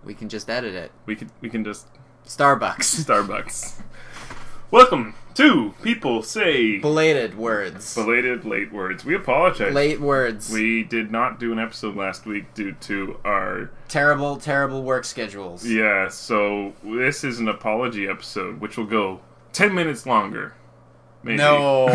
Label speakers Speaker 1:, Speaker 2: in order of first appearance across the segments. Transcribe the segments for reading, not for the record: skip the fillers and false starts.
Speaker 1: We can just edit it.
Speaker 2: We can just...
Speaker 1: Starbucks.
Speaker 2: Welcome to People Say...
Speaker 1: Belated words.
Speaker 2: Belated late words. We apologize.
Speaker 1: Late words.
Speaker 2: We did not do an episode last week due to our...
Speaker 1: Terrible work schedules.
Speaker 2: Yeah, so this is an apology episode, which will go 10 minutes longer. Maybe.
Speaker 1: No.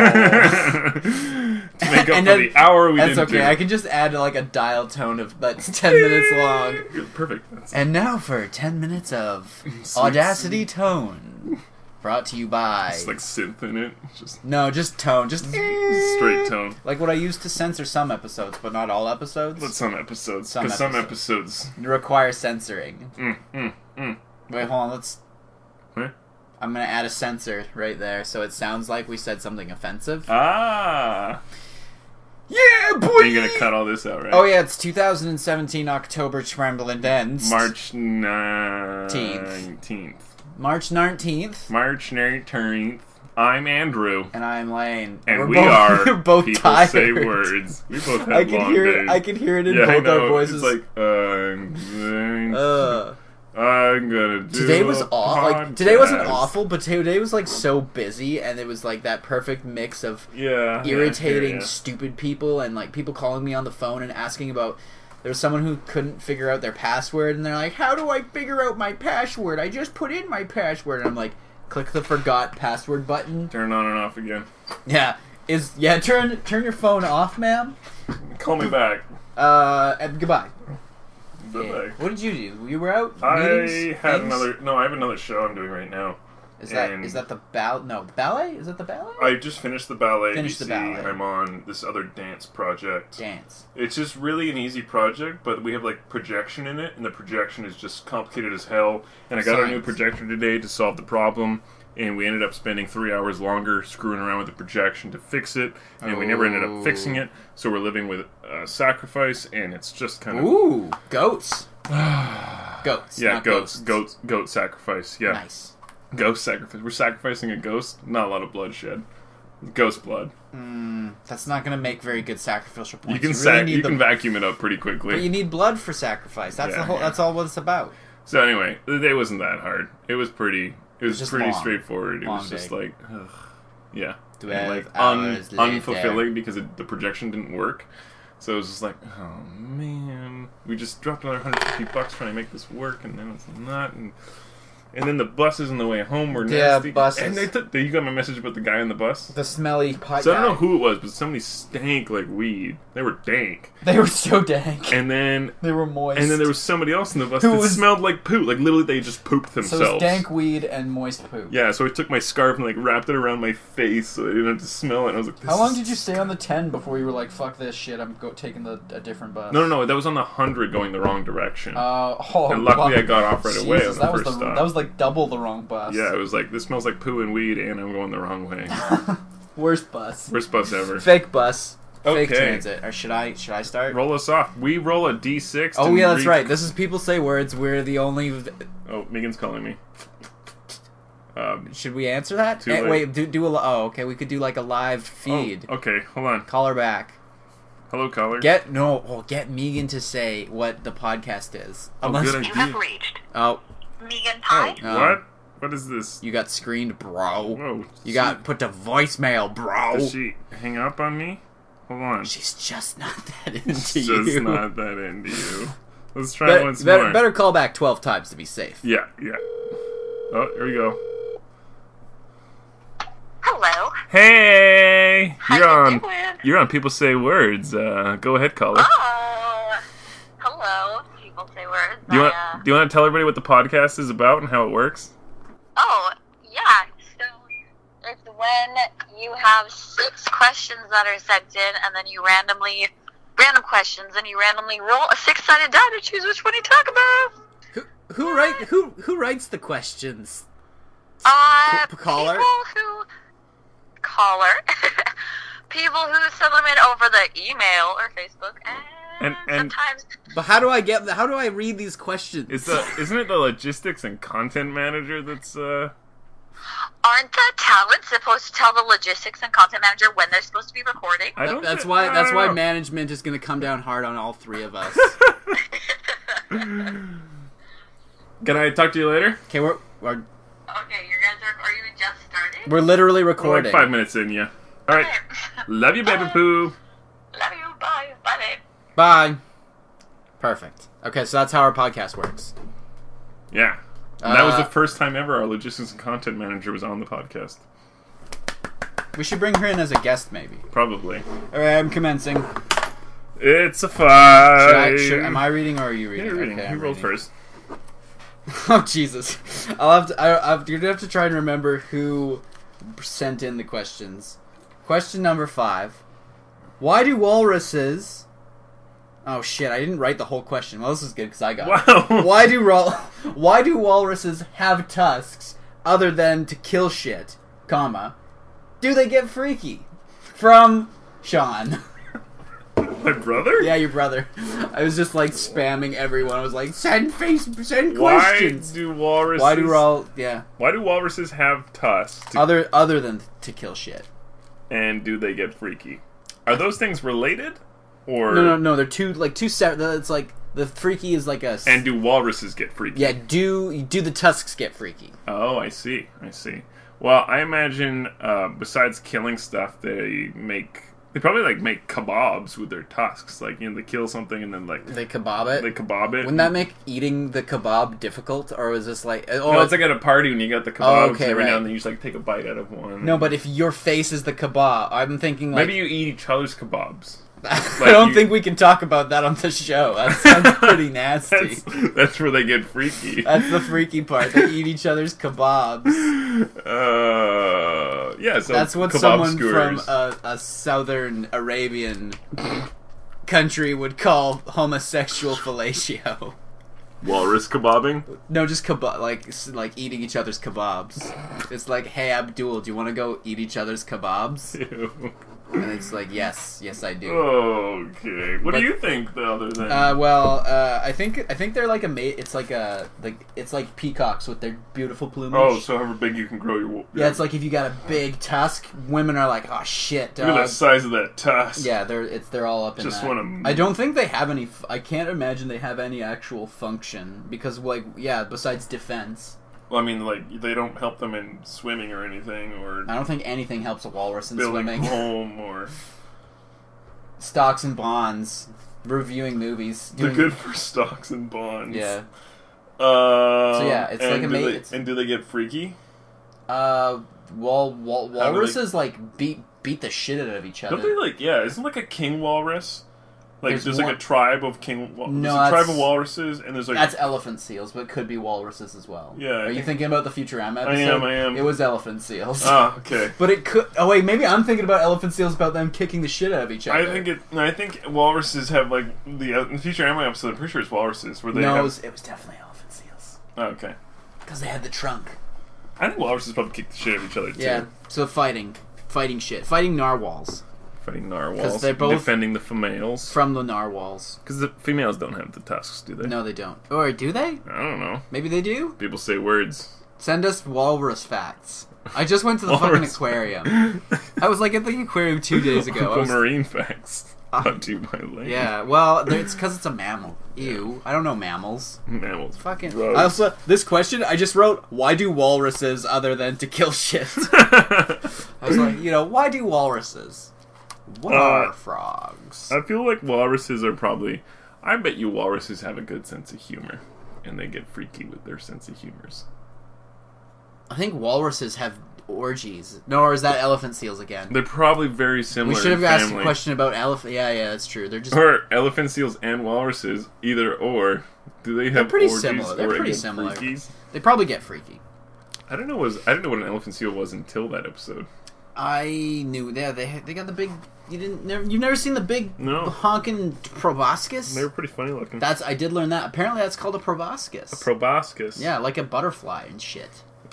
Speaker 2: To make up for the hour we didn't do.
Speaker 1: That's okay. I can just add like a dial tone that's 10 minutes long.
Speaker 2: Perfect.
Speaker 1: And now for 10 minutes of
Speaker 2: Sweet.
Speaker 1: Audacity Tone. Brought to you by...
Speaker 2: It's like synth in it.
Speaker 1: Just tone. Just
Speaker 2: straight tone.
Speaker 1: Like what I used to censor some episodes, but not all episodes.
Speaker 2: But some episodes. Because some episodes...
Speaker 1: require censoring. Wait, hold on. Let's...
Speaker 2: What?
Speaker 1: I'm going to add a censor right there so it sounds like we said something offensive.
Speaker 2: Ah!
Speaker 1: Yeah, boy!
Speaker 2: Are you going to cut all this out, right?
Speaker 1: Oh, yeah, it's 2017 October Trembling Ends.
Speaker 2: March 19th.
Speaker 1: March 19th.
Speaker 2: March 19th. I'm Andrew.
Speaker 1: And I'm Lane.
Speaker 2: And we are
Speaker 1: both
Speaker 2: People
Speaker 1: tired.
Speaker 2: Say Words. We both have long days.
Speaker 1: I can hear it in both our voices.
Speaker 2: It's like, I'm gonna do
Speaker 1: today was awful. Like, today wasn't
Speaker 2: podcast.
Speaker 1: awful, but today was like so busy, and it was like that perfect mix of irritating, stupid people, and like people calling me on the phone and asking about. There was someone who couldn't figure out their password, and they're like, "How do I figure out my password? I just put in my password." And I'm like, "Click the forgot password button.
Speaker 2: Turn on and off again."
Speaker 1: Yeah, turn your phone off, ma'am.
Speaker 2: Call me back.
Speaker 1: And goodbye.
Speaker 2: Bye-bye.
Speaker 1: Yeah. What did you do? You were out?
Speaker 2: I
Speaker 1: Meetings?
Speaker 2: had
Speaker 1: Things?
Speaker 2: I have another show I'm doing right now.
Speaker 1: Is that the ballet? No, the ballet? Is that the ballet?
Speaker 2: I just finished the ballet.
Speaker 1: Finished the ballet.
Speaker 2: And I'm on this other dance project.
Speaker 1: Dance.
Speaker 2: It's just really an easy project, but we have like projection in it, and the projection is just complicated as hell. And I got a new projector today to solve the problem, and we ended up spending 3 hours longer screwing around with the projection to fix it, and we never ended up fixing it. So we're living with sacrifice, and it's just kind of...
Speaker 1: Ooh, goats. Goats.
Speaker 2: Yeah,
Speaker 1: not
Speaker 2: goat
Speaker 1: ghosts.
Speaker 2: sacrifice, yeah.
Speaker 1: Nice.
Speaker 2: Ghost sacrifice. We're sacrificing a ghost, not a lot of bloodshed. Ghost blood.
Speaker 1: That's not going to make very good sacrificial points.
Speaker 2: You can vacuum it up pretty quickly.
Speaker 1: But you need blood for sacrifice. That's That's all what it's about.
Speaker 2: So anyway, the day wasn't that hard. It was pretty
Speaker 1: just
Speaker 2: pretty
Speaker 1: long.
Speaker 2: straightforward. It was
Speaker 1: Long
Speaker 2: just
Speaker 1: day.
Speaker 2: like, ugh. Yeah.
Speaker 1: 12
Speaker 2: And like
Speaker 1: hours later.
Speaker 2: unfulfilling because the projection didn't work. So it was just like, oh man, we just dropped another $150 trying to make this work, and then it's not, and then the buses on the way home were nasty.
Speaker 1: Yeah, buses.
Speaker 2: And you got my message about the guy on the bus?
Speaker 1: The smelly pot
Speaker 2: So I
Speaker 1: guy.
Speaker 2: don't know who it was, but somebody stank like weed. They were dank.
Speaker 1: They were so dank.
Speaker 2: And then
Speaker 1: they were moist.
Speaker 2: And then there was somebody else in the bus
Speaker 1: Who
Speaker 2: that
Speaker 1: was-
Speaker 2: smelled like poop. Like literally they just pooped themselves.
Speaker 1: So it was dank weed and moist poop.
Speaker 2: Yeah, so I took my scarf and like wrapped it around my face so I didn't have to smell it. And I was like,
Speaker 1: How long did you stay on the 10 before you were like, fuck this shit, I'm taking a different bus?
Speaker 2: No, that was on the 100 going the wrong direction.
Speaker 1: And
Speaker 2: luckily I got off right away on the
Speaker 1: that was
Speaker 2: first stop.
Speaker 1: That was like double the wrong bus.
Speaker 2: Yeah, it was like, this smells like poo and weed and I'm going the wrong way.
Speaker 1: Worst bus.
Speaker 2: Worst bus ever.
Speaker 1: Fake bus. Fake
Speaker 2: Okay.
Speaker 1: transit. Or should I start?
Speaker 2: Roll us off. We roll a D6.
Speaker 1: Oh yeah, that's right. This is People Say Words. We're the only...
Speaker 2: Oh, Megan's calling me.
Speaker 1: Should we answer that?
Speaker 2: Too late.
Speaker 1: Wait, do a... Oh, okay, we could do like a live feed.
Speaker 2: Oh, okay, hold on.
Speaker 1: Call her back.
Speaker 2: Hello, caller.
Speaker 1: Get Megan to say what the podcast is.
Speaker 2: Good
Speaker 3: You
Speaker 2: idea.
Speaker 3: have reached
Speaker 1: Oh.
Speaker 3: Megan Pie.
Speaker 2: What? What is this?
Speaker 1: You got screened, bro.
Speaker 2: Whoa.
Speaker 1: You got put to voicemail, bro.
Speaker 2: Does she hang up on me? Hold on.
Speaker 1: She's just not that into
Speaker 2: She's
Speaker 1: you.
Speaker 2: just not that into you. Let's try once more.
Speaker 1: Better call back 12 times to be safe.
Speaker 2: Yeah. Oh, here we go.
Speaker 3: Hello.
Speaker 2: Hey!
Speaker 3: How you doing?
Speaker 2: You're on People Say Words. Go ahead, caller.
Speaker 3: Oh. Hello. People Say Words.
Speaker 2: Do you want to tell everybody what the podcast is about and how it works?
Speaker 3: Oh, yeah. So, it's when you have 6 questions that are sent in, and then you random questions, and you randomly roll a 6-sided die to choose which one you talk about.
Speaker 1: Who writes the questions? Caller?
Speaker 3: People who send them in over the email or Facebook, and sometimes...
Speaker 1: But how do I read these questions?
Speaker 2: Isn't it the logistics and content manager that's
Speaker 3: Aren't the talents supposed to tell the logistics and content manager when they're supposed to be recording?
Speaker 1: That's why management is going to come down hard on all three of us.
Speaker 2: Can I talk to you later?
Speaker 1: Okay, we're
Speaker 3: okay, you guys are you just starting?
Speaker 1: We're literally recording.
Speaker 2: We're like 5 minutes in, yeah. All right. Love you, baby poo.
Speaker 3: Love you. Bye. Bye, babe.
Speaker 1: Bye. Perfect. Okay, so that's how our podcast works.
Speaker 2: Yeah. And that was the first time ever our logistics and content manager was on the podcast.
Speaker 1: We should bring her in as a guest, maybe.
Speaker 2: Probably.
Speaker 1: All right, I'm commencing.
Speaker 2: It's a 5.
Speaker 1: Am I reading or are you reading?
Speaker 2: You're reading.
Speaker 1: Okay,
Speaker 2: you rolled first.
Speaker 1: Oh, Jesus. You're going to have to try and remember who sent in the questions. Question number 5. Why do walruses... Oh, shit, I didn't write the whole question. Well, this is good because I got it. Why do walruses have tusks other than to kill shit, comma, do they get freaky? From Sean.
Speaker 2: My brother?
Speaker 1: Yeah, your brother. I was just like spamming everyone. I was like, send questions.
Speaker 2: Why do walruses have tusks?
Speaker 1: Other than to kill shit.
Speaker 2: And do they get freaky? Are those things related? Or
Speaker 1: No. They're two separate. It's like the freaky is like a.
Speaker 2: And do walruses get freaky?
Speaker 1: Yeah. Do the tusks get freaky?
Speaker 2: Oh, I see. Well, I imagine besides killing stuff, they probably make kebabs with their tusks. Like, they kill something and then
Speaker 1: they kebab it.
Speaker 2: Wouldn't
Speaker 1: that make eating the kebab difficult, or is this like?
Speaker 2: No, it's like at a party when you got the kebabs every now and then you just take a bite out of one.
Speaker 1: No, but if your face is the kebab, I'm thinking like
Speaker 2: maybe you eat each other's kebabs.
Speaker 1: I don't think we can talk about that on the show. That sounds pretty nasty.
Speaker 2: That's where they get freaky.
Speaker 1: That's the freaky part. They eat each other's kebabs.
Speaker 2: Yeah, so
Speaker 1: that's what someone skewers from a southern Arabian country would call homosexual fellatio.
Speaker 2: Walrus kebabbing?
Speaker 1: No, just kebab, like eating each other's kebabs. It's like, hey Abdul, do you want to go eat each other's kebabs?
Speaker 2: Ew.
Speaker 1: And it's like, yes, I do.
Speaker 2: Okay. What do you think, though, other than?
Speaker 1: I think they're like a mate. It's like peacocks with their beautiful plumage.
Speaker 2: Oh, so however big you can grow your.
Speaker 1: Yeah, it's like if you got a big tusk, women are like, oh shit, dog.
Speaker 2: Look at the size of that tusk.
Speaker 1: Yeah, they're all up in that.
Speaker 2: Just want to.
Speaker 1: I don't think they have any. I can't imagine they have any actual function because, besides defense.
Speaker 2: Well, I mean, they don't help them in swimming or anything, or...
Speaker 1: I don't think anything helps a walrus in
Speaker 2: building
Speaker 1: swimming.
Speaker 2: Home, or...
Speaker 1: Stocks and bonds. Reviewing movies.
Speaker 2: They're good for stocks and bonds.
Speaker 1: Yeah.
Speaker 2: So
Speaker 1: yeah, it's like a mate...
Speaker 2: And do they get freaky?
Speaker 1: Walruses, beat the shit out of each other.
Speaker 2: Don't they, isn't a king walrus? There's a tribe of there's a tribe of walruses, and there's
Speaker 1: that's elephant seals, but it could be walruses as well.
Speaker 2: Yeah.
Speaker 1: Are you thinking about the Futurama episode?
Speaker 2: I am.
Speaker 1: It was elephant seals.
Speaker 2: Oh, okay.
Speaker 1: But it could... Oh, wait, maybe I'm thinking about elephant seals about them kicking the shit out of each other.
Speaker 2: I think walruses have, in the Futurama episode, I'm pretty sure it's walruses, where they
Speaker 1: it was definitely elephant seals.
Speaker 2: Oh, okay.
Speaker 1: Because they had the trunk.
Speaker 2: I think walruses probably kick the shit out of each other, too.
Speaker 1: Yeah, so fighting shit. Fighting narwhals.
Speaker 2: Fighting narwhals. Because
Speaker 1: they're both
Speaker 2: defending the females.
Speaker 1: From the narwhals.
Speaker 2: Because the females don't have the tusks, do they?
Speaker 1: No, they don't. Or do they?
Speaker 2: I don't know.
Speaker 1: Maybe they do?
Speaker 2: People say words.
Speaker 1: Send us walrus facts. I just went to the fucking aquarium. I was at the aquarium 2 days ago.
Speaker 2: Aquamarine facts. Brought to you by Lane.
Speaker 1: Yeah, well, it's because it's a mammal. Ew. I don't know mammals.
Speaker 2: Mammals.
Speaker 1: Fucking. This question, I just wrote, why do walruses other than to kill shit? I was like, why do walruses? What are frogs?
Speaker 2: I feel like walruses are probably... I bet you walruses have a good sense of humor. And they get freaky with their sense of humors.
Speaker 1: I think walruses have orgies. No, or is that elephant seals again?
Speaker 2: They're probably very similar.
Speaker 1: We should have asked a question about elephant... Yeah, that's true. They're just...
Speaker 2: Or elephant seals and walruses, either or. Do they have
Speaker 1: They're pretty
Speaker 2: orgies
Speaker 1: similar. They're pretty similar.
Speaker 2: Freakies?
Speaker 1: They probably get freaky.
Speaker 2: I didn't know what an elephant seal was until that episode.
Speaker 1: I knew. Yeah, they got the big... You've never seen the big honking proboscis?
Speaker 2: They were pretty funny looking.
Speaker 1: I did learn that. Apparently that's called a proboscis.
Speaker 2: A proboscis?
Speaker 1: Yeah, like a butterfly and shit.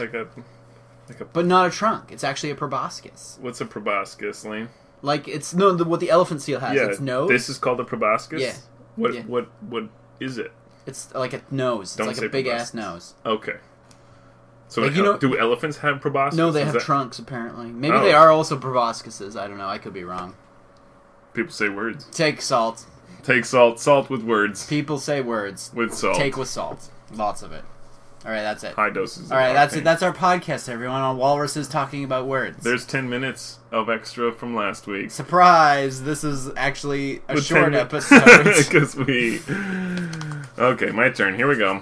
Speaker 2: But
Speaker 1: not a trunk. It's actually a proboscis.
Speaker 2: What's a proboscis, Lane?
Speaker 1: Like, it's... No, what the elephant seal has. Its nose.
Speaker 2: This is called a proboscis?
Speaker 1: Yeah.
Speaker 2: What is it?
Speaker 1: It's like a nose. It's like a big-ass nose.
Speaker 2: Okay. So do elephants have proboscis?
Speaker 1: No, they have trunks, apparently. Maybe they are also proboscises. I don't know. I could be wrong.
Speaker 2: People say words.
Speaker 1: Take salt.
Speaker 2: Take salt. Salt with words.
Speaker 1: People say words.
Speaker 2: With salt.
Speaker 1: Take with salt. Lots of it. All right, that's it.
Speaker 2: High doses.
Speaker 1: All right, that's it. That's our podcast, everyone. On Walruses talking about words.
Speaker 2: There's 10 minutes of extra from last week.
Speaker 1: Surprise! This is actually a short episode.
Speaker 2: Because we. Okay, my turn. Here we go.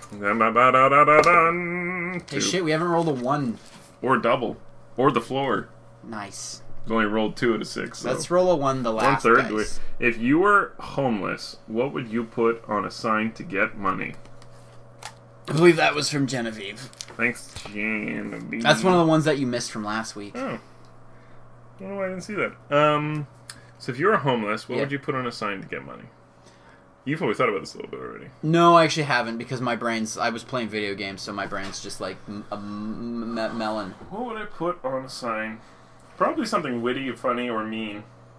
Speaker 1: Hey, shit! We haven't rolled a 1
Speaker 2: or double or the floor.
Speaker 1: Nice.
Speaker 2: We've only rolled 2 out of 6. So.
Speaker 1: Let's roll a 1. The last
Speaker 2: 1/3. Dice. If you were homeless, what would you put on a sign to get money?
Speaker 1: I believe that was from Genevieve.
Speaker 2: Thanks, Genevieve.
Speaker 1: That's one of the ones that you missed from last week.
Speaker 2: Oh. I don't know why I didn't see that. So if you were homeless, what would you put on a sign to get money? You've probably thought about this a little bit already.
Speaker 1: No, I actually haven't, because my brain's... I was playing video games, so my brain's just like a melon.
Speaker 2: What would I put on a sign? Probably something witty, funny, or mean.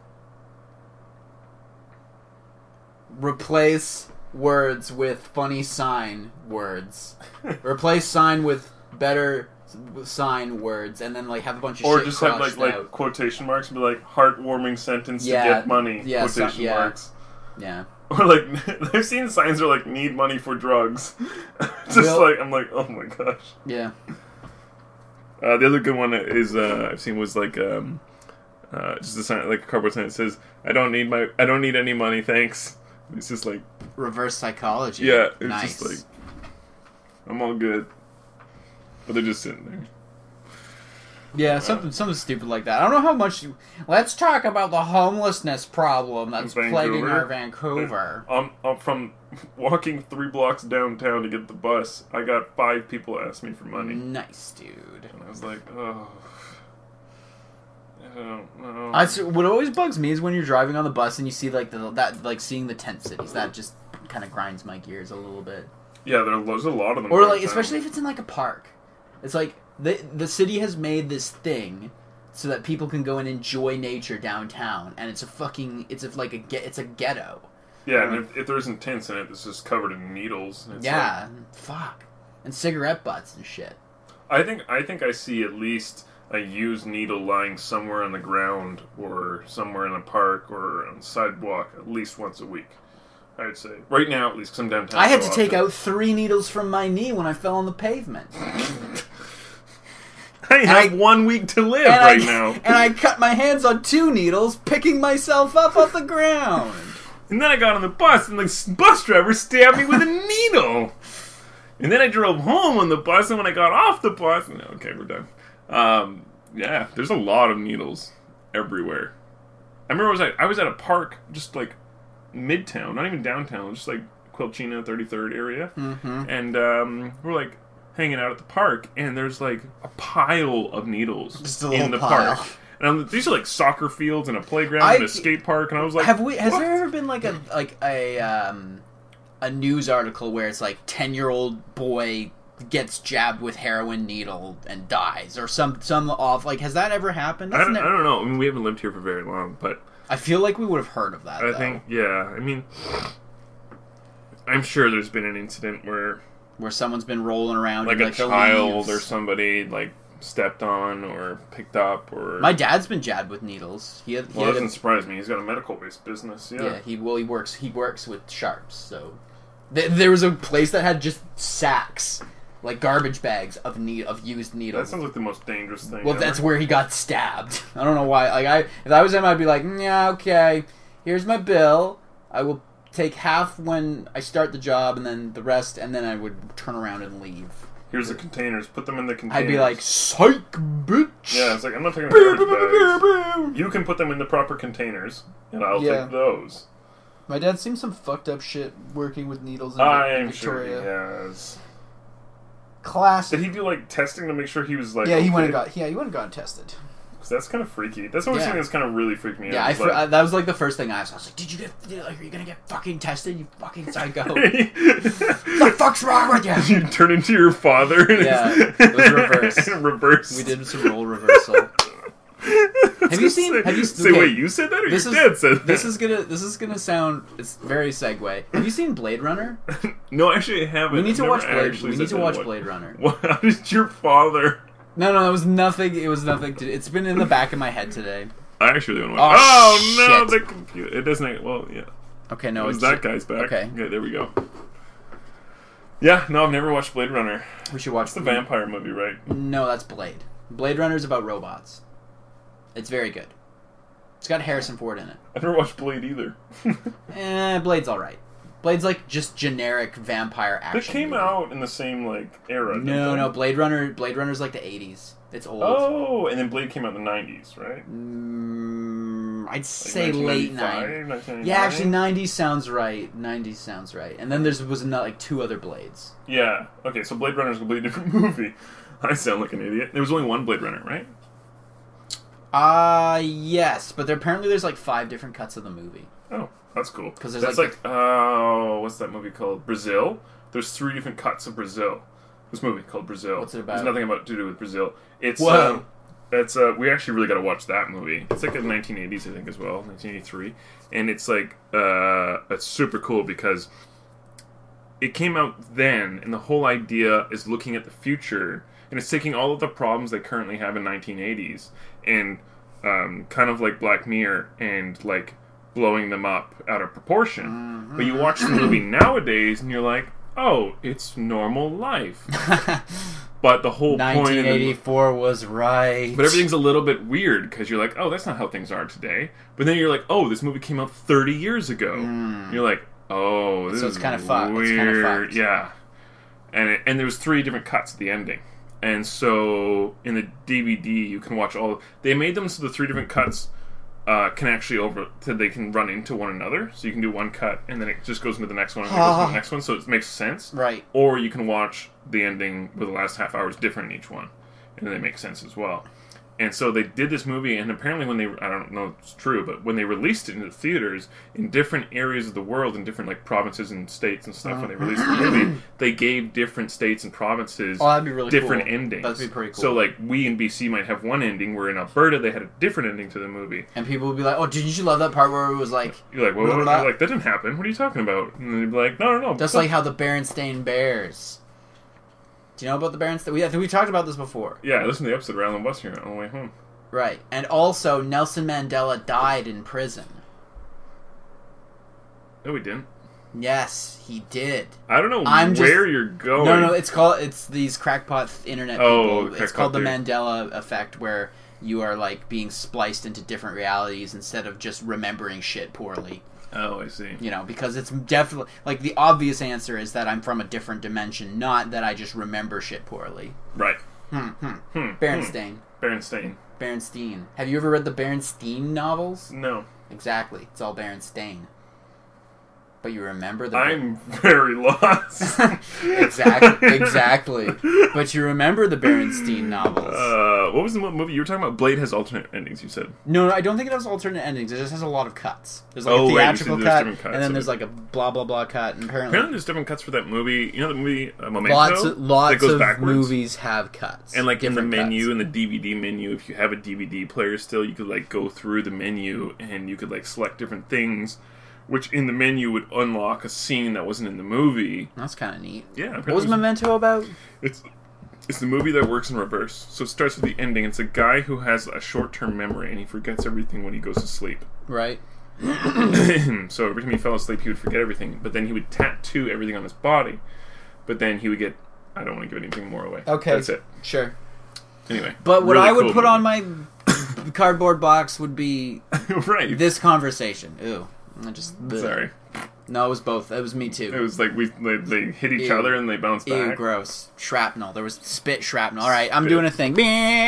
Speaker 1: Replace words with funny sign words. Replace sign with better sign words, and then like have a bunch of
Speaker 2: or
Speaker 1: shit
Speaker 2: just have like quotation marks and be like heartwarming sentence to get money.
Speaker 1: Yeah,
Speaker 2: quotation marks.
Speaker 1: Yeah.
Speaker 2: Or like I've seen signs that are like need money for drugs. Like I'm like, oh my gosh.
Speaker 1: Yeah.
Speaker 2: The other good one is I've seen was like just a sign, like a cardboard sign that says I don't need any money, thanks. It's just like
Speaker 1: reverse psychology.
Speaker 2: Yeah, it's just like I'm all good, but they're just sitting there.
Speaker 1: Yeah, something stupid like that. I don't know how much. Let's talk about the homelessness problem that's plaguing our Vancouver.
Speaker 2: From walking 3 blocks downtown to get the bus, I got 5 people ask me for money.
Speaker 1: Nice, dude.
Speaker 2: And I was like, oh. I don't know.
Speaker 1: What always bugs me is when you're driving on the bus and you see like seeing the tent cities. That just kind of grinds my gears a little bit.
Speaker 2: Yeah, there's a lot of them.
Speaker 1: Or like, especially if it's in like a park. It's like the city has made this thing so that people can go and enjoy nature downtown, and it's a ghetto.
Speaker 2: Yeah, and if there isn't tents in it, it's just covered in needles. And
Speaker 1: it's fuck, and cigarette butts and shit.
Speaker 2: I think I see at least a used needle lying somewhere on the ground or somewhere in a park or on the sidewalk at least once a week. I'd say right now, at least, because I'm downtown.
Speaker 1: I had to take out 3 needles from my knee when I fell on the pavement.
Speaker 2: I have 1 week to live right now.
Speaker 1: And I cut my hands on 2 needles, picking myself up off the ground.
Speaker 2: And then I got on the bus, and the bus driver stabbed me with a needle. And then I drove home on the bus, and when I got off the bus... Okay, we're done. Yeah, there's a lot of needles everywhere. I remember I was at a park, just like midtown, not even downtown, just like Quilchena 33rd area.
Speaker 1: Mm-hmm.
Speaker 2: And we're like hanging out at the park, and there's like a pile of needles
Speaker 1: just a
Speaker 2: in the
Speaker 1: pile.
Speaker 2: park. And these are like soccer fields and a playground and a skate park, and I was like,
Speaker 1: has there ever been like a news article where it's like 10-year-old boy gets jabbed with heroin needle and dies, or some off, like, has that ever happened?
Speaker 2: I don't know. I mean, we haven't lived here for very long, but
Speaker 1: I feel like we would have heard of that.
Speaker 2: I think, yeah. I mean, I'm sure there's been an incident where
Speaker 1: someone's been rolling around,
Speaker 2: like a child or somebody like stepped on or picked up, or
Speaker 1: my dad's been jabbed with needles.
Speaker 2: It doesn't surprise me. He's got a medical-based business. Yeah.
Speaker 1: He works with sharps. So there was a place that had just sacks, like garbage bags of used needles.
Speaker 2: That sounds like the most dangerous thing.
Speaker 1: Well, that's where he got stabbed. I don't know why. Like if I was him, I'd be like, yeah, okay, here's my bill. I will take half when I start the job, and then the rest, and then I would turn around and leave.
Speaker 2: Here's the containers. Put them in the containers.
Speaker 1: I'd be like, psych, bitch.
Speaker 2: Yeah, it's like, I'm not taking the garbage bags. You can put them in the proper containers, and I'll take those.
Speaker 1: My dad's seen some fucked up shit working with needles in
Speaker 2: I'm
Speaker 1: Victoria.
Speaker 2: Sure he has.
Speaker 1: Classic.
Speaker 2: Did he do like testing to make sure he was like?
Speaker 1: Yeah, he went and got tested.
Speaker 2: That's kind of freaky. That's the only thing that's kind of really freaked me out.
Speaker 1: Yeah, that was like the first thing I asked. I was like, are you gonna get fucking tested, you fucking psycho? The fuck's wrong with you?
Speaker 2: You turn into your father?
Speaker 1: Yeah, it was reverse.
Speaker 2: Reverse.
Speaker 1: We did some role reversal. Have you seen?
Speaker 2: Wait, you said that, or your dad said that?
Speaker 1: This is gonna sound. It's very segue. Have you seen Blade Runner?
Speaker 2: No, actually, I haven't.
Speaker 1: We need to watch Blade Runner.
Speaker 2: How did your father?
Speaker 1: No, it was nothing. It was nothing. It's been in the back of my head today.
Speaker 2: I actually don't want to. Oh no, the computer. It doesn't. Well, yeah.
Speaker 1: Okay, no,
Speaker 2: it's that guy's back.
Speaker 1: Okay,
Speaker 2: there we go. Yeah, no, I've never watched Blade Runner.
Speaker 1: We should watch
Speaker 2: the vampire movie, right?
Speaker 1: No, that's Blade. Blade Runner's about robots. It's very good. It's got Harrison Ford in it.
Speaker 2: I've never watched Blade either.
Speaker 1: Blade's alright. Blade's like just generic vampire action.
Speaker 2: They came out in the same like era.
Speaker 1: No, Blade Runner's like the 80s. It's old.
Speaker 2: Oh, and then Blade came out in the 90s, right?
Speaker 1: I'd say late 90s. Yeah, actually 90s sounds right. 90s sounds right. And then there was like 2 other Blades.
Speaker 2: Yeah. Okay, so Blade Runner's a completely different movie. I sound like an idiot. There was only one Blade Runner, right?
Speaker 1: Yes, but apparently there's like 5 different cuts of the movie.
Speaker 2: Oh, that's cool.
Speaker 1: Because
Speaker 2: that's like what's that movie called? Brazil. There's 3 different cuts of Brazil. This movie called Brazil.
Speaker 1: What's it about?
Speaker 2: There's nothing to do with Brazil. It's we actually really got to watch that movie. It's like in the 1980s, I think, as well, 1983, and it's like it's super cool because it came out then, and the whole idea is looking at the future, and it's taking all of the problems they currently have in 1980s and kind of like Black Mirror and like blowing them up out of proportion. Mm-hmm. But you watch the movie nowadays, and you're like, oh, it's normal life. But the whole
Speaker 1: 1984 was right.
Speaker 2: But everything's a little bit weird because you're like, oh, that's not how things are today. But then you're like, oh, this movie came out 30 years ago. You're like, oh, this is kind of
Speaker 1: fucked. It's kind of fucked.
Speaker 2: Yeah. And there was 3 different cuts at the ending. And so in the DVD, you can watch all. They made them so the 3 different cuts can actually they can run into one another. So you can do one cut and then it just goes into the next one and then goes into the next one. So it makes sense.
Speaker 1: Right.
Speaker 2: Or you can watch the ending where the last half hour is different in each one, and then they make sense as well. And so they did this movie, and apparently when they, I don't know if it's true, but when they released it into the theaters in different areas of the world, in different like provinces and states and stuff, when they released the movie, they gave different states and provinces
Speaker 1: that'd be really
Speaker 2: different
Speaker 1: cool.
Speaker 2: endings.
Speaker 1: That'd be pretty cool.
Speaker 2: So like we in BC might have one ending, where in Alberta they had a different ending to the movie.
Speaker 1: And people would be like, oh, didn't you love that part where it was like...
Speaker 2: You're like, well, you're like, that didn't happen. What are you talking about? And then you'd be like, no.
Speaker 1: Just like how the Berenstain Bears... Do you know about the Berenstain? I think we talked about this before.
Speaker 2: Yeah, I listened to the episode around the bus here on the way home.
Speaker 1: Right. And also, Nelson Mandela died in prison.
Speaker 2: No, he didn't.
Speaker 1: Yes, he did.
Speaker 2: I don't know where you're going.
Speaker 1: No, it's these crackpot internet people. It's called the Mandela effect, where you are like being spliced into different realities instead of just remembering shit poorly.
Speaker 2: Oh, I see.
Speaker 1: You know, because it's definitely... Like, the obvious answer is that I'm from a different dimension, not that I just remember shit poorly.
Speaker 2: Right.
Speaker 1: Berenstain. Berenstain. Have you ever read the Berenstain novels?
Speaker 2: No.
Speaker 1: Exactly. It's all Berenstain. But you remember the...
Speaker 2: I'm very lost.
Speaker 1: Exactly. But you remember the Berenstain novels.
Speaker 2: What was the movie you were talking about? Blade has alternate endings, you said.
Speaker 1: No, I don't think it has alternate endings. It just has a lot of cuts. There's like a theatrical cut, and then there's like a blah, blah, blah cut. And apparently
Speaker 2: there's different cuts for that movie. You know the movie Memento?
Speaker 1: Lots
Speaker 2: that goes
Speaker 1: of
Speaker 2: backwards?
Speaker 1: Movies have cuts.
Speaker 2: And like in the menu, in the DVD menu, if you have a DVD player still, you could like go through the menu and you could like select different things, which in the menu would unlock a scene that wasn't in the movie.
Speaker 1: That's kind of neat.
Speaker 2: Yeah.
Speaker 1: What was Memento about?
Speaker 2: It's the movie that works in reverse. So it starts with the ending. It's a guy who has a short-term memory, and he forgets everything when he goes to sleep.
Speaker 1: Right.
Speaker 2: So every time he fell asleep, he would forget everything. But then he would tattoo everything on his body. But then he would get... I don't want to give anything more away.
Speaker 1: Okay.
Speaker 2: That's it.
Speaker 1: Sure.
Speaker 2: Anyway.
Speaker 1: But what I would put on my cardboard box would be
Speaker 2: right.
Speaker 1: This conversation. Ew.
Speaker 2: Sorry.
Speaker 1: No, it was both. It was me too.
Speaker 2: It was like they hit each other and they bounced back.
Speaker 1: Ew, gross. Shrapnel. There was spit shrapnel. All right, I'm doing a thing. 4.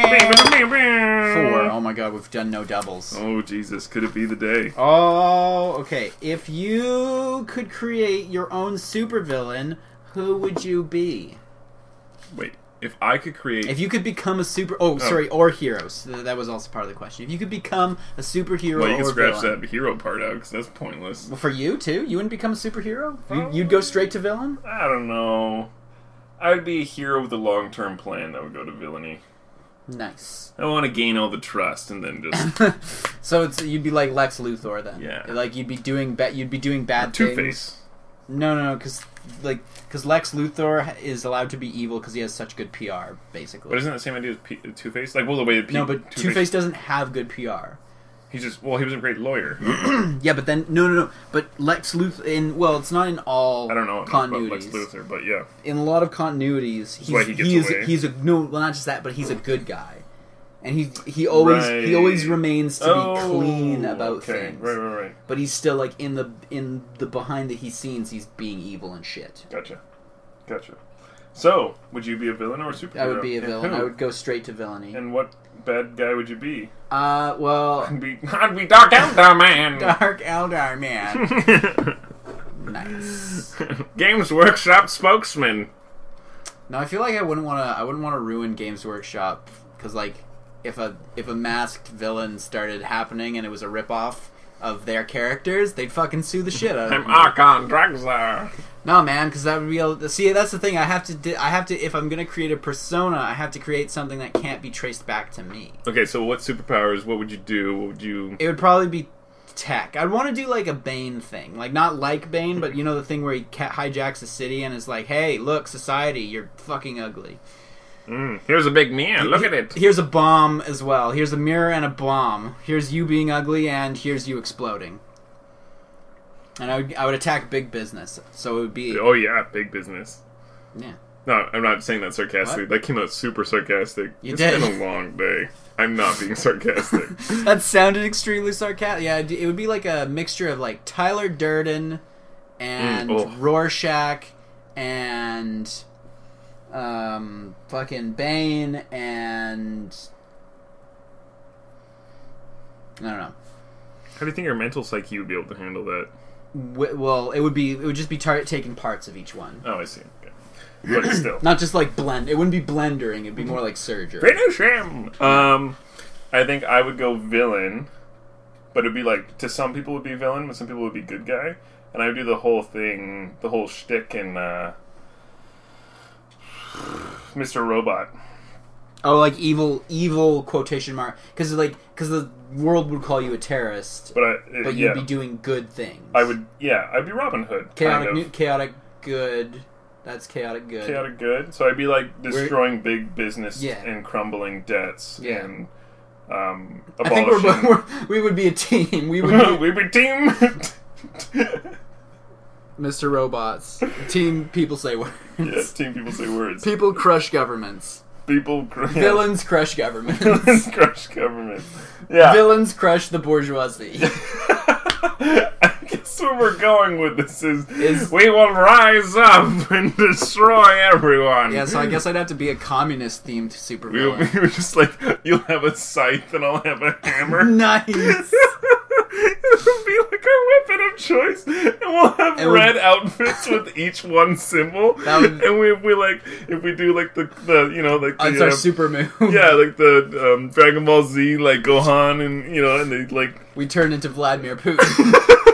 Speaker 1: Oh my god, we've done no doubles.
Speaker 2: Oh Jesus, could it be the day?
Speaker 1: Oh, okay. If you could create your own supervillain, who would you be?
Speaker 2: Wait. If I could create...
Speaker 1: If you could become a or heroes. That was also part of the question. If you could become a superhero or
Speaker 2: Well, you can scratch
Speaker 1: villain.
Speaker 2: that hero part out, because that's pointless.
Speaker 1: Well, for you, too? You wouldn't become a superhero? You'd go straight to villain?
Speaker 2: I don't know. I'd be a hero with a long-term plan that would go to villainy.
Speaker 1: Nice.
Speaker 2: I want to gain all the trust and then just...
Speaker 1: So you'd be like Lex Luthor, then?
Speaker 2: Yeah.
Speaker 1: Like, you'd be doing bad things.
Speaker 2: Two-Face.
Speaker 1: No, because Lex Luthor is allowed to be evil because he has such good PR, basically.
Speaker 2: But isn't that the same idea as Two-Face? Like, well, the way
Speaker 1: No, but Two-Face doesn't have good PR.
Speaker 2: He was a great lawyer.
Speaker 1: Yeah, but then no. But Lex Luthor it's not in all.
Speaker 2: I don't know
Speaker 1: continuities.
Speaker 2: Lex Luthor, but yeah,
Speaker 1: in a lot of continuities, he's not just that, but he's a good guy, and he always remains to be clean about things.
Speaker 2: Right.
Speaker 1: But he's still like in the behind the scenes, he's being evil and shit.
Speaker 2: Gotcha. So, would you be a villain or a superhero?
Speaker 1: I would be a villain. I would go straight to villainy.
Speaker 2: And what bad guy would you be?
Speaker 1: I'd
Speaker 2: be Dark Eldar Man.
Speaker 1: Dark Eldar Man. Nice.
Speaker 2: Games Workshop spokesman.
Speaker 1: No, I feel like I wouldn't want to ruin Games Workshop, because like if a masked villain started happening and it was a ripoff of their characters, they'd fucking sue the shit out of me.
Speaker 2: I'm Archon Draxar.
Speaker 1: No, man, because that would be able to... See, that's the thing. I have to... If I'm going to create a persona, I have to create something that can't be traced back to me.
Speaker 2: Okay, so what superpowers? What would you do?
Speaker 1: It would probably be tech. I'd want to do like a Bane thing. Like, not like Bane, but you know the thing where he hijacks a city and is like, hey, look, society, you're fucking ugly.
Speaker 2: Here's a big man. Look at it.
Speaker 1: Here's a bomb as well. Here's a mirror and a bomb. Here's you being ugly, and here's you exploding. And I would attack big business. So it would be...
Speaker 2: Oh, yeah, big business.
Speaker 1: Yeah.
Speaker 2: No, I'm not saying that sarcastically. What? That came out super sarcastic. It's been a long day. I'm not being sarcastic.
Speaker 1: That sounded extremely sarcastic. Yeah, it would be like a mixture of like Tyler Durden and Rorschach and fucking Bane and... I don't know.
Speaker 2: How do you think your mental psyche would be able to handle that?
Speaker 1: Well, it would just be taking parts of each one.
Speaker 2: Oh, I see. Okay. But still,
Speaker 1: not just like blend. It wouldn't be blendering. It'd be more like surgery.
Speaker 2: Finish him. I think I would go villain, but it'd be like, to some people it would be villain, but some people would be good guy, and I would do the whole thing, the whole shtick in Mr. Robot.
Speaker 1: Oh, like evil quotation mark, because the world would call you a terrorist, but you'd be doing good things.
Speaker 2: I'd be Robin Hood.
Speaker 1: Chaotic good. That's chaotic good.
Speaker 2: Chaotic good. So I'd be like destroying big business and crumbling debts and abolishing.
Speaker 1: I think we would be a team. We would
Speaker 2: we'd be team.
Speaker 1: Mr. Robots. Team people say words.
Speaker 2: Yeah, team people say words.
Speaker 1: People crush governments. Villains crush governments.
Speaker 2: Villains crush governments. Yeah.
Speaker 1: Villains crush the bourgeoisie.
Speaker 2: I guess where we're going with this is we will rise up and destroy everyone.
Speaker 1: Yeah, so I guess I'd have to be a communist-themed supervillain.
Speaker 2: We were just like, you'll have a scythe and I'll have a hammer.
Speaker 1: Nice.
Speaker 2: It'll be like our weapon of choice, and we'll have red outfits with each one symbol. And we like, if we do like the
Speaker 1: that's our super move.
Speaker 2: Yeah, like the Dragon Ball Z, like Gohan, and and they like
Speaker 1: we turn into Vladimir Putin.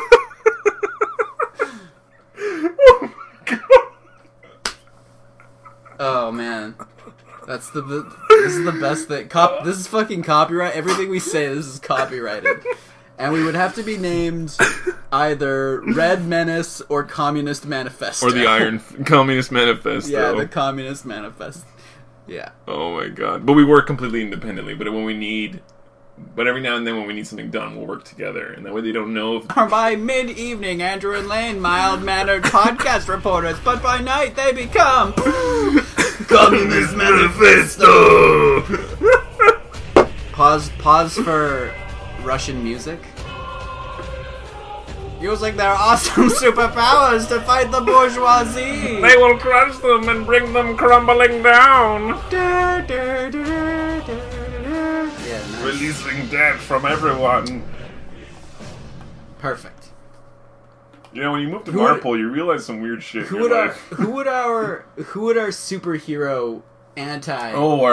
Speaker 2: Oh my god!
Speaker 1: Oh man. This is the best thing. This is fucking copyright. Everything we say, this is copyrighted. And we would have to be named either Red Menace or Communist Manifesto.
Speaker 2: Or the Iron Communist Manifesto.
Speaker 1: Yeah, the Communist Manifesto. Yeah.
Speaker 2: Oh my god. But we work completely independently. But every now and then when we need something done, we'll work together. And that way they don't know if...
Speaker 1: By mid-evening, Andrew and Lane, mild-mannered podcast reporters. But by night, they become... Communist Manifesto! Pause for... Russian music. Using their awesome superpowers to fight the bourgeoisie.
Speaker 2: They will crush them and bring them crumbling down.
Speaker 1: Yeah, nice.
Speaker 2: Releasing debt from everyone.
Speaker 1: Perfect.
Speaker 2: When you move to Marpole, you realize some weird shit.
Speaker 1: Who would our superhero anti?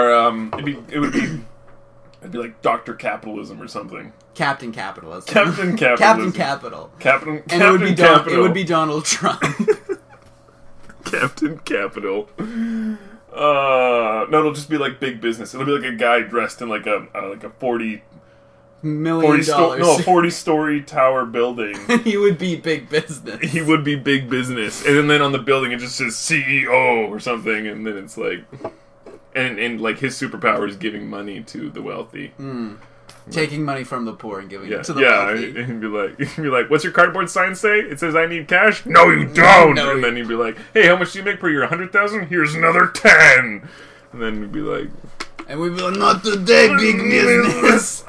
Speaker 2: It'd be like Dr. Capitalism or something.
Speaker 1: Captain Capitalism.
Speaker 2: Captain Capitalism.
Speaker 1: Captain Capital.
Speaker 2: Captain
Speaker 1: Capital. It would be Donald Trump.
Speaker 2: Captain Capital. No, it'll just be like big business. It'll be like a guy dressed in like a $40 million 40-story tower building.
Speaker 1: He would be big business.
Speaker 2: He would be big business. And then on the building it just says CEO or something, and then it's like... And like his superpower is giving money to the wealthy.
Speaker 1: Taking money from the poor and giving it to the wealthy.
Speaker 2: And be like, what's your cardboard sign say? It says I need cash? No, you don't! And then you'd be like, hey, how much do you make per year? 100,000? Here's another 10! And then we'd be like...
Speaker 1: And we'd be like, not today, big business!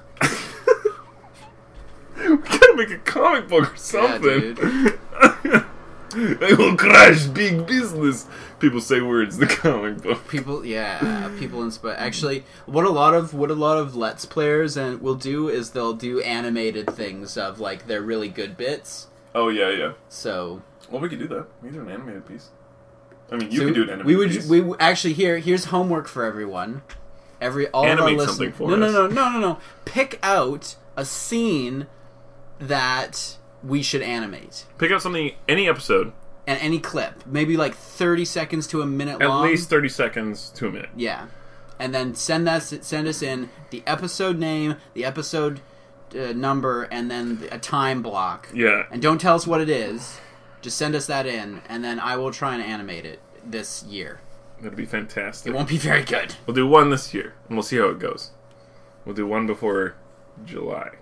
Speaker 2: We gotta make a comic book or something.
Speaker 1: Yeah, dude.
Speaker 2: I will crash big business. People say words. The comic book.
Speaker 1: People inspire. Actually, what a lot of Let's Players will do is they'll do animated things of like their really good bits.
Speaker 2: Oh yeah.
Speaker 1: So.
Speaker 2: Well, we could do that. We could do an animated piece. I mean, you could do an animated piece.
Speaker 1: We actually here's homework for everyone. All
Speaker 2: animate
Speaker 1: of our
Speaker 2: something for
Speaker 1: us. No. Pick out a scene that we should animate.
Speaker 2: Pick out something, any episode.
Speaker 1: And any clip. Maybe like 30 seconds to a minute long.
Speaker 2: At least 30 seconds to a minute.
Speaker 1: Yeah. And then send us in the episode name, the episode number, and then a time block.
Speaker 2: Yeah.
Speaker 1: And don't tell us what it is. Just send us that in, and then I will try and animate it this year.
Speaker 2: That'd be fantastic.
Speaker 1: It won't be very good.
Speaker 2: We'll do one this year, and we'll see how it goes. We'll do one before July.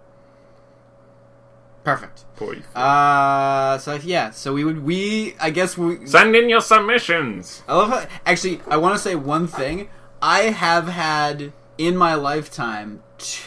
Speaker 1: Perfect.
Speaker 2: Boy.
Speaker 1: So we
Speaker 2: send in your submissions.
Speaker 1: I love how, actually, I want to say one thing. I have had in my lifetime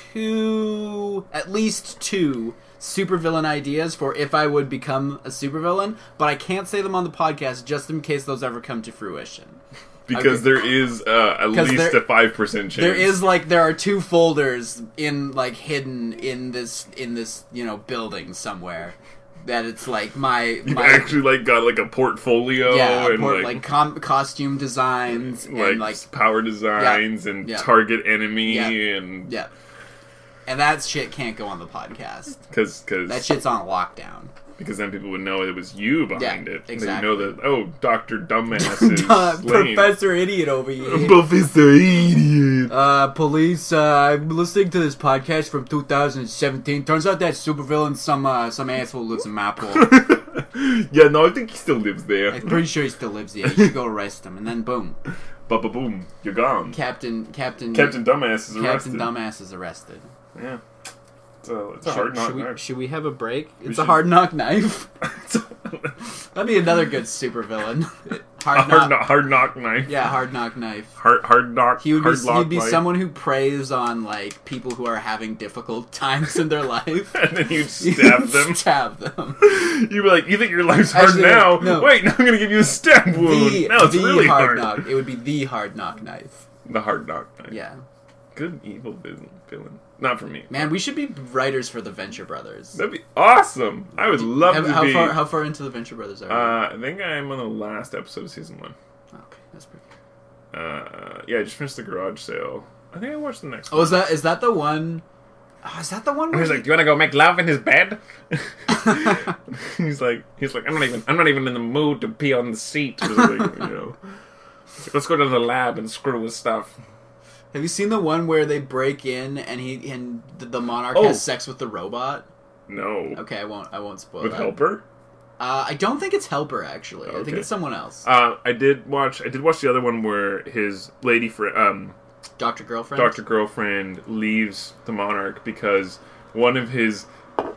Speaker 1: at least two supervillain ideas for if I would become a supervillain, but I can't say them on the podcast just in case those ever come to fruition.
Speaker 2: Because there is at least a 5% chance.
Speaker 1: There are two folders hidden in this building somewhere that it's like my
Speaker 2: actually got like a portfolio and
Speaker 1: costume designs
Speaker 2: and power designs and target enemy and
Speaker 1: that shit can't go on the podcast
Speaker 2: because
Speaker 1: that shit's on lockdown.
Speaker 2: Because then people would know it was you behind it.
Speaker 1: Exactly.
Speaker 2: They know that, Dr. Dumbass is slain.
Speaker 1: Professor Idiot over here.
Speaker 2: Professor Idiot.
Speaker 1: Police, I'm listening to this podcast from 2017. Turns out that supervillain, some asshole lives in Maple.
Speaker 2: Yeah, no, I think he still lives there.
Speaker 1: I'm pretty sure he still lives there. You should go arrest him. And then boom.
Speaker 2: Boom. You're gone.
Speaker 1: Captain
Speaker 2: Dumbass is arrested.
Speaker 1: Captain Dumbass is arrested.
Speaker 2: Yeah. It's a hard knock knife.
Speaker 1: Should we have a break? It's a hard knock knife. That'd be another good supervillain.
Speaker 2: Hard knock knife.
Speaker 1: Yeah, hard knock knife.
Speaker 2: Hard knock.
Speaker 1: He'd be someone who preys on people who are having difficult times in their life,
Speaker 2: and then you'd stab them. You'd be like, "You think your life's hard now? No. Wait, now I'm gonna give you a stab wound. Now it's really hard."
Speaker 1: It would be the hard knock knife.
Speaker 2: The hard knock knife.
Speaker 1: Yeah.
Speaker 2: Good evil villain. Not for me.
Speaker 1: Man, we should be writers for the Venture Brothers.
Speaker 2: That'd be awesome. I would love to be.
Speaker 1: How far into the Venture Brothers are you?
Speaker 2: I think I'm on the last episode of season 1.
Speaker 1: Okay, that's pretty good.
Speaker 2: Yeah, I just finished the garage sale. I think I watched the next one.
Speaker 1: Is that the one? Oh, is that the one?
Speaker 2: Where he's like, "Do you want to go make love in his bed?" he's like, I'm not even in the mood to pee on the seat. Let's go to the lab and screw with stuff.
Speaker 1: Have you seen the one where they break in and the Monarch has sex with the robot?
Speaker 2: No.
Speaker 1: Okay, I won't spoil
Speaker 2: with
Speaker 1: that.
Speaker 2: Helper?
Speaker 1: I don't think it's Helper actually. Okay. I think it's someone else.
Speaker 2: I did watch the other one where his lady friend,
Speaker 1: Dr. Girlfriend
Speaker 2: leaves the Monarch because one of his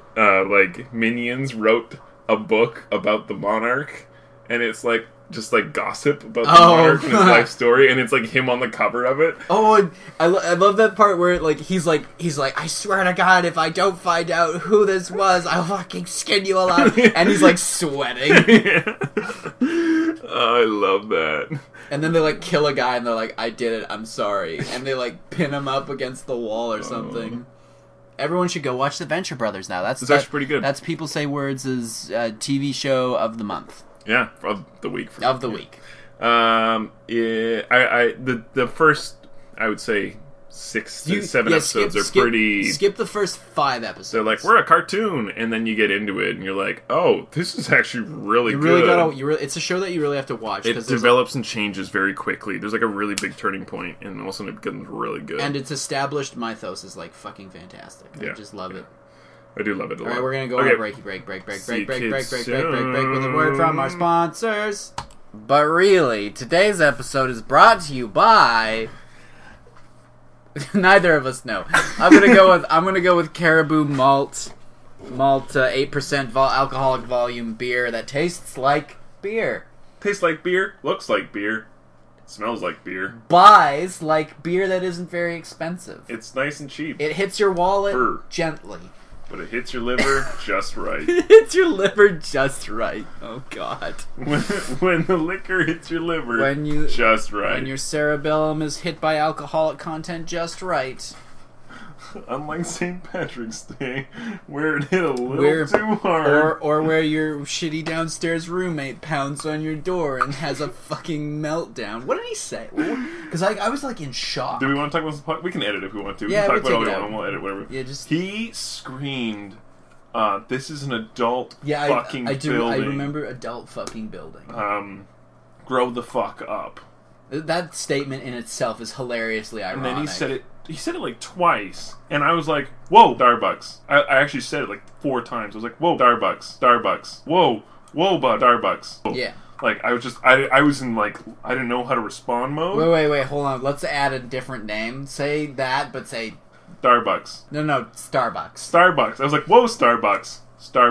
Speaker 2: minions wrote a book about the Monarch, and it's just gossip about the Monarch and his life story, and it's him on the cover of it.
Speaker 1: Oh, I love that part where he's like, I swear to God, if I don't find out who this was, I'll fucking skin you alive. And he's sweating.
Speaker 2: I love that.
Speaker 1: And then they kill a guy, and they're like, I did it, I'm sorry. And they pin him up against the wall or something. Everyone should go watch The Venture Brothers now. That's
Speaker 2: actually pretty good.
Speaker 1: That's People Say Words' TV show of the month.
Speaker 2: Yeah, of the week.
Speaker 1: Week.
Speaker 2: The first, I would say, 6 to 7 episodes are pretty...
Speaker 1: Skip the first 5 episodes.
Speaker 2: They're we're a cartoon, and then you get into it, and you're like, oh, this is actually really good.
Speaker 1: It's a show that you really have to watch.
Speaker 2: It develops and changes very quickly. There's a really big turning point, and all of a sudden it becomes really good.
Speaker 1: And its established mythos is fucking fantastic. I just love it.
Speaker 2: I do love it a lot.
Speaker 1: Alright, we're gonna go on a break with a word from our sponsors. But really, today's episode is brought to you by Neither of us know. I'm gonna go with Caribou Malt 8% alcoholic volume beer that tastes like beer.
Speaker 2: Tastes like beer, looks like beer, smells like beer.
Speaker 1: Buys like beer that isn't very expensive.
Speaker 2: It's nice and cheap.
Speaker 1: It hits your wallet gently.
Speaker 2: But it hits your liver just right.
Speaker 1: It hits your liver just right. Oh, God.
Speaker 2: When the liquor hits your liver just right.
Speaker 1: When your cerebellum is hit by alcoholic content just right.
Speaker 2: Unlike St. Patrick's Day, where it hit a little too hard.
Speaker 1: Or where your shitty downstairs roommate pounds on your door and has a fucking meltdown. What did he say? Because I was like in shock.
Speaker 2: Do we want to talk about this? We can edit if we want to.
Speaker 1: Yeah,
Speaker 2: we can talk
Speaker 1: we'll
Speaker 2: about it. We'll edit whatever.
Speaker 1: Yeah, just...
Speaker 2: He screamed, this is an adult fucking building.
Speaker 1: I remember adult fucking building.
Speaker 2: Grow the fuck up.
Speaker 1: That statement in itself is hilariously ironic.
Speaker 2: And then he said it like twice, and I was like, whoa, Starbucks. I actually said it like 4 times. I was like, whoa, Starbucks. Whoa, Starbucks. Whoa.
Speaker 1: Yeah.
Speaker 2: Like, I was just, I was in like, I didn't know how to respond mode.
Speaker 1: Wait, hold on. Let's add a different name. Say that, but say...
Speaker 2: Starbucks.
Speaker 1: No, Starbucks.
Speaker 2: Starbucks. I was like, whoa, Starbucks.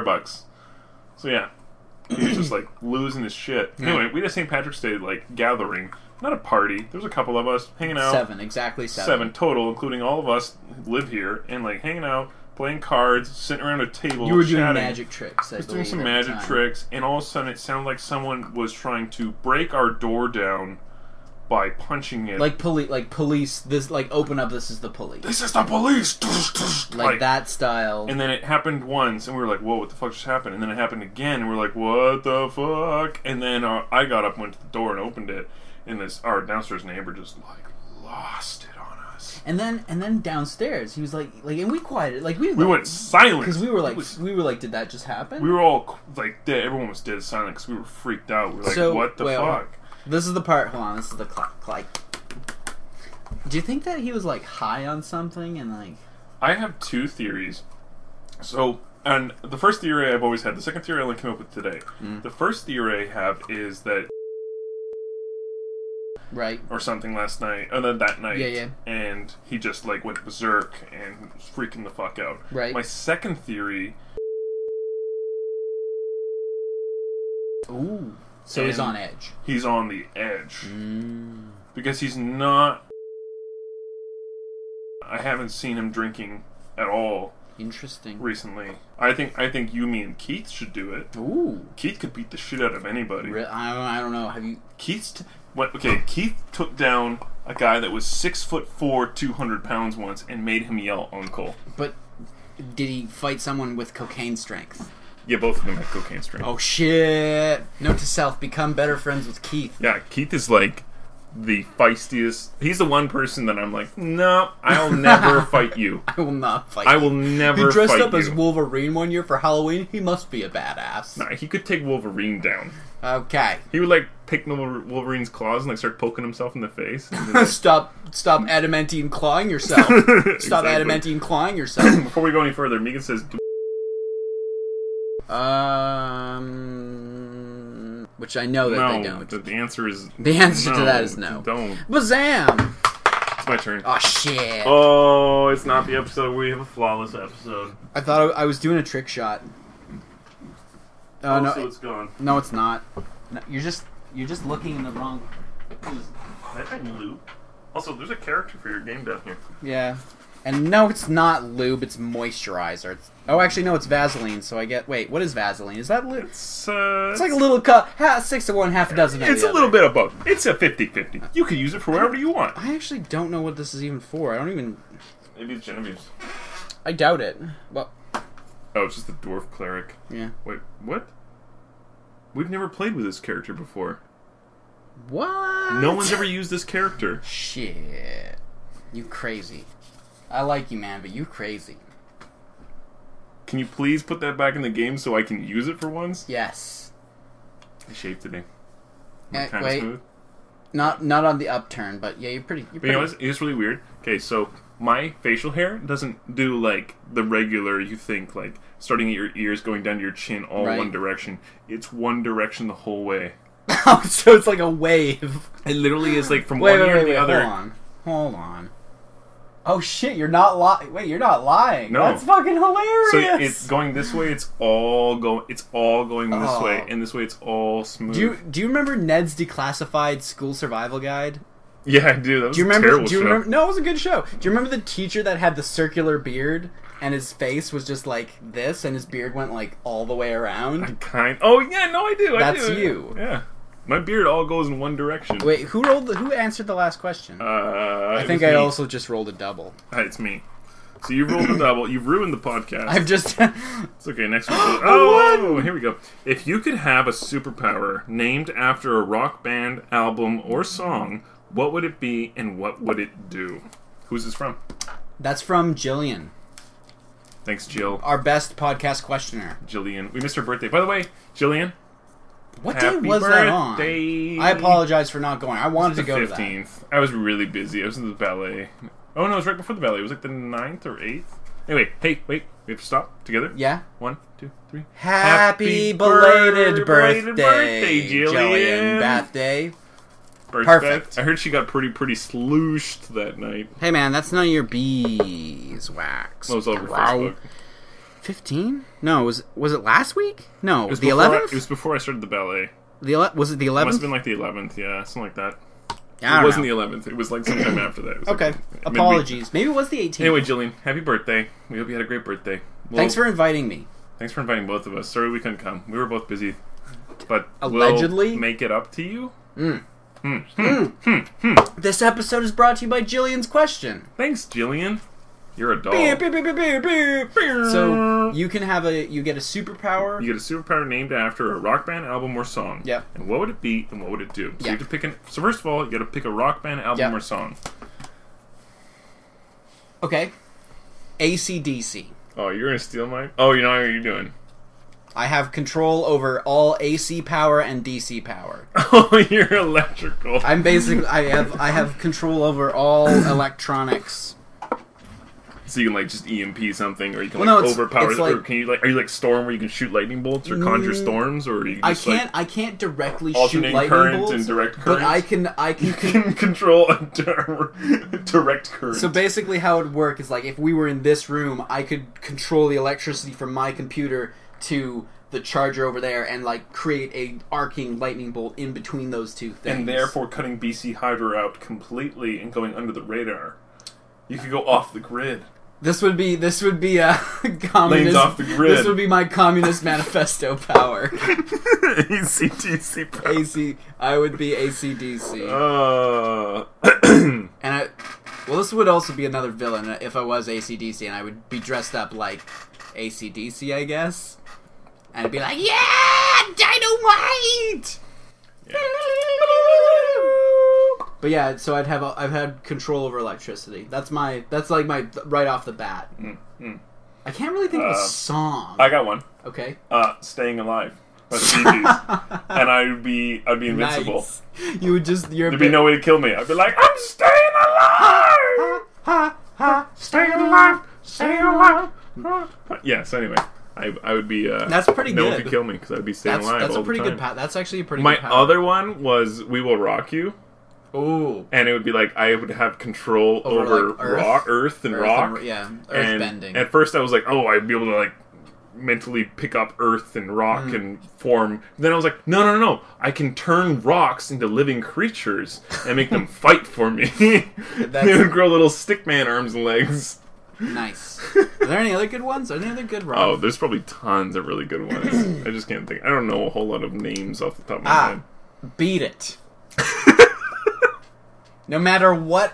Speaker 2: So yeah. He was just like losing his shit. Anyway, we had a St. Patrick's Day like gathering. Not a party. There was a couple of us hanging out.
Speaker 1: 7, exactly 7.
Speaker 2: 7 total, including all of us who live here, and like hanging out, playing cards, sitting around a table,
Speaker 1: You were
Speaker 2: chatting.
Speaker 1: doing magic tricks.
Speaker 2: I was doing some magic tricks, and all of a sudden it sounded like someone was trying to break our door down by punching it.
Speaker 1: Like police. This open up. This is the police.
Speaker 2: This is the police.
Speaker 1: Like that style.
Speaker 2: And then it happened once, and we were like, "Whoa, what the fuck just happened?" And then it happened again, and we were like, "What the fuck?" And then I got up, went to the door, and opened it. And our downstairs neighbor just like lost it on us.
Speaker 1: And then downstairs he was like, and we quieted, like we
Speaker 2: went silent
Speaker 1: because we were like, did that just happen?
Speaker 2: We were all like dead. Everyone was dead silent because we were freaked out. We were like, what the fuck?
Speaker 1: This is the part. Hold on, this is the clock. Do you think that he was like high on something and like?
Speaker 2: I have 2 theories. So, and the first theory I've always had. The second theory I only came up with today. The first theory I have is that.
Speaker 1: Right.
Speaker 2: Or something last night. Or that night.
Speaker 1: Yeah.
Speaker 2: And he just like went berserk and was freaking the fuck out.
Speaker 1: Right.
Speaker 2: My second theory.
Speaker 1: Ooh. So he's on edge.
Speaker 2: He's on the edge. Because he's not... I haven't seen him drinking at all.
Speaker 1: Interesting.
Speaker 2: Recently. I think you, me, and Keith should do it.
Speaker 1: Ooh.
Speaker 2: Keith could beat the shit out of anybody.
Speaker 1: I don't know. Have you...
Speaker 2: Keith took down a guy that was 6'4", 200 pounds once and made him yell "Uncle."
Speaker 1: But did he fight someone with cocaine strength?
Speaker 2: Yeah, both of them had cocaine strength.
Speaker 1: Oh shit! Note to self: become better friends with Keith.
Speaker 2: Yeah, Keith is like the feistiest. He's the one person that I'm like, no, I'll never fight you.
Speaker 1: I will not fight you.
Speaker 2: I will never fight you.
Speaker 1: He dressed up as Wolverine one year for Halloween. He must be a badass.
Speaker 2: Nah, he could take Wolverine down.
Speaker 1: Okay.
Speaker 2: He would like pick Wolverine's claws and like start poking himself in the face. And
Speaker 1: like, stop adamantine clawing yourself. Stop adamantine clawing yourself.
Speaker 2: Before we go any further, Megan says...
Speaker 1: Which I know that they don't.
Speaker 2: The answer is...
Speaker 1: The answer to that is no.
Speaker 2: Don't.
Speaker 1: Bazam!
Speaker 2: It's my turn.
Speaker 1: Oh, shit.
Speaker 2: Oh, it's not the episode where we have a flawless episode.
Speaker 1: I thought I was doing a trick shot.
Speaker 2: No, so it's gone.
Speaker 1: No, it's not. No, you're just looking in the wrong...
Speaker 2: I lube. Also, there's a character for your game down here.
Speaker 1: Yeah. And no, it's not lube, it's moisturizer. Actually, no, it's Vaseline, so I get... Wait, what is Vaseline? Is that lube?
Speaker 2: It's
Speaker 1: like a little cup. 6 to 1, half a dozen of
Speaker 2: It's a little bit of both. It's a 50-50. You can use it for whatever you want.
Speaker 1: I actually don't know what this is even for. I don't even...
Speaker 2: Maybe it's Genevieve's.
Speaker 1: I doubt it. Well...
Speaker 2: Oh, it's just the dwarf cleric.
Speaker 1: Yeah.
Speaker 2: Wait, what? We've never played with this character before.
Speaker 1: What?
Speaker 2: No one's ever used this character.
Speaker 1: Shit. You crazy. I like you, man, but you crazy.
Speaker 2: Can you please put that back in the game so I can use it for once?
Speaker 1: Yes.
Speaker 2: I shaved today. Kind of
Speaker 1: wait.
Speaker 2: smooth.
Speaker 1: Not on the upturn, but yeah, you're pretty.
Speaker 2: You know, it's really weird. Okay, so my facial hair doesn't do like the regular. You think like starting at your ears, going down to your chin, all one direction. It's one direction the whole way.
Speaker 1: Oh, so it's like a wave.
Speaker 2: It literally is like from one ear to the other.
Speaker 1: Hold on. Oh shit! You're not lying. Wait, you're not lying.
Speaker 2: No,
Speaker 1: that's fucking hilarious.
Speaker 2: So it's going this way. It's all going this way, and this way it's all smooth.
Speaker 1: Do you remember Ned's Declassified School Survival Guide?
Speaker 2: Yeah, I do. That was a terrible show.
Speaker 1: No, it was a good show. Do you remember the teacher that had the circular beard and his face was just like this, and his beard went like all the way around?
Speaker 2: Oh yeah, no, I do.
Speaker 1: That's you.
Speaker 2: Yeah. My beard all goes in one direction.
Speaker 1: Wait, who answered the last question? I think I also just rolled a double.
Speaker 2: It's me. So you rolled a double. You've ruined the podcast.
Speaker 1: I've just...
Speaker 2: It's okay, next one. Oh, here we go. If you could have a superpower named after a rock band, album, or song, what would it be and what would it do? Who's this from?
Speaker 1: That's from Jillian.
Speaker 2: Thanks, Jill.
Speaker 1: Our best podcast questioner.
Speaker 2: Jillian. We missed her birthday. By the way, Jillian...
Speaker 1: What day was that on? I apologize for not going. I wanted to go to that.
Speaker 2: 15th. I was really busy. I was in the ballet. Oh no, it was right before the ballet. It was like the 9th or 8th. Anyway, hey, wait. We have to stop together?
Speaker 1: Yeah.
Speaker 2: 1, 2, 3.
Speaker 1: Happy belated birthday,
Speaker 2: Jillian.
Speaker 1: Birthday.
Speaker 2: Perfect. I heard she got pretty slooshed that night.
Speaker 1: Hey man, that's none of your beeswax.
Speaker 2: That was over Facebook.
Speaker 1: 15? No, was it last week? No,
Speaker 2: it was
Speaker 1: the 11th?
Speaker 2: It was before I started the ballet.
Speaker 1: Was it the 11th?
Speaker 2: It must have been like the 11th, yeah, something like that.
Speaker 1: Yeah,
Speaker 2: it wasn't the 11th. It was like sometime after that.
Speaker 1: Okay, apologies. Maybe it was the 18th.
Speaker 2: Anyway, Jillian, happy birthday. We hope you had a great birthday.
Speaker 1: Thanks for inviting me.
Speaker 2: Thanks for inviting both of us. Sorry we couldn't come. We were both busy. But
Speaker 1: allegedly,
Speaker 2: we'll make it up to you.
Speaker 1: This episode is brought to you by Jillian's Question.
Speaker 2: Thanks, Jillian. You're a doll.
Speaker 1: So you can you get a superpower.
Speaker 2: You get a superpower named after a rock band, album, or song.
Speaker 1: Yep.
Speaker 2: And what would it be, and what would it do? So you have to pick So first of all, you got to pick a rock band, album, or song.
Speaker 1: Okay. AC/DC.
Speaker 2: Oh, you're gonna steal mine? Oh, you know what you're doing.
Speaker 1: I have control over all AC power and DC power.
Speaker 2: Oh, you're electrical.
Speaker 1: I'm basically I have control over all electronics.
Speaker 2: So you can like just EMP something, or you can overpower it, or can you are you like Storm where you can shoot lightning bolts or conjure storms, or you can just,
Speaker 1: I can't directly shoot lightning bolts,
Speaker 2: and direct current,
Speaker 1: but I can
Speaker 2: control a direct current.
Speaker 1: So basically, how it would work is like if we were in this room, I could control the electricity from my computer to the charger over there, and like create a arcing lightning bolt in between those two things,
Speaker 2: and therefore cutting BC Hydro out completely and going under the radar. You could go off the grid. This would be
Speaker 1: a communist.
Speaker 2: Lanes off the grid.
Speaker 1: This would be my communist manifesto power.
Speaker 2: AC/DC power.
Speaker 1: I would be AC/DC. And this would also be another villain if I was AC/DC, and I would be dressed up like AC/DC, I guess. And I'd be like, yeah, dynamite. Yeah. But yeah, so I've had control over electricity. That's like my right off the bat. I can't really think of a song.
Speaker 2: I got one.
Speaker 1: Okay.
Speaker 2: Staying Alive by the Bee Gees. And I'd be invincible.
Speaker 1: Nice. You would just
Speaker 2: there'd be no way to kill me. I'd be like, I'm staying alive. Staying alive. Staying alive. Yeah. So anyway. I would be.
Speaker 1: That's pretty good.
Speaker 2: No one could kill me because I'd be staying alive.
Speaker 1: That's
Speaker 2: all
Speaker 1: a pretty
Speaker 2: the time.
Speaker 1: good. That's actually a pretty.
Speaker 2: My
Speaker 1: good power.
Speaker 2: other one was "We Will Rock You."
Speaker 1: Ooh.
Speaker 2: And it would be like I would have control over like Earth and rock.
Speaker 1: Earth bending.
Speaker 2: At first, I was like, "Oh, I'd be able to like mentally pick up Earth and rock and form." Then I was like, "No! I can turn rocks into living creatures and make them fight for me." They would grow little stickman arms and legs.
Speaker 1: Nice. Are there any other good ones? Are there any other good rock?
Speaker 2: Oh, there's probably tons of really good ones. I just can't think. I don't know a whole lot of names off the top of my head.
Speaker 1: Beat It. No matter what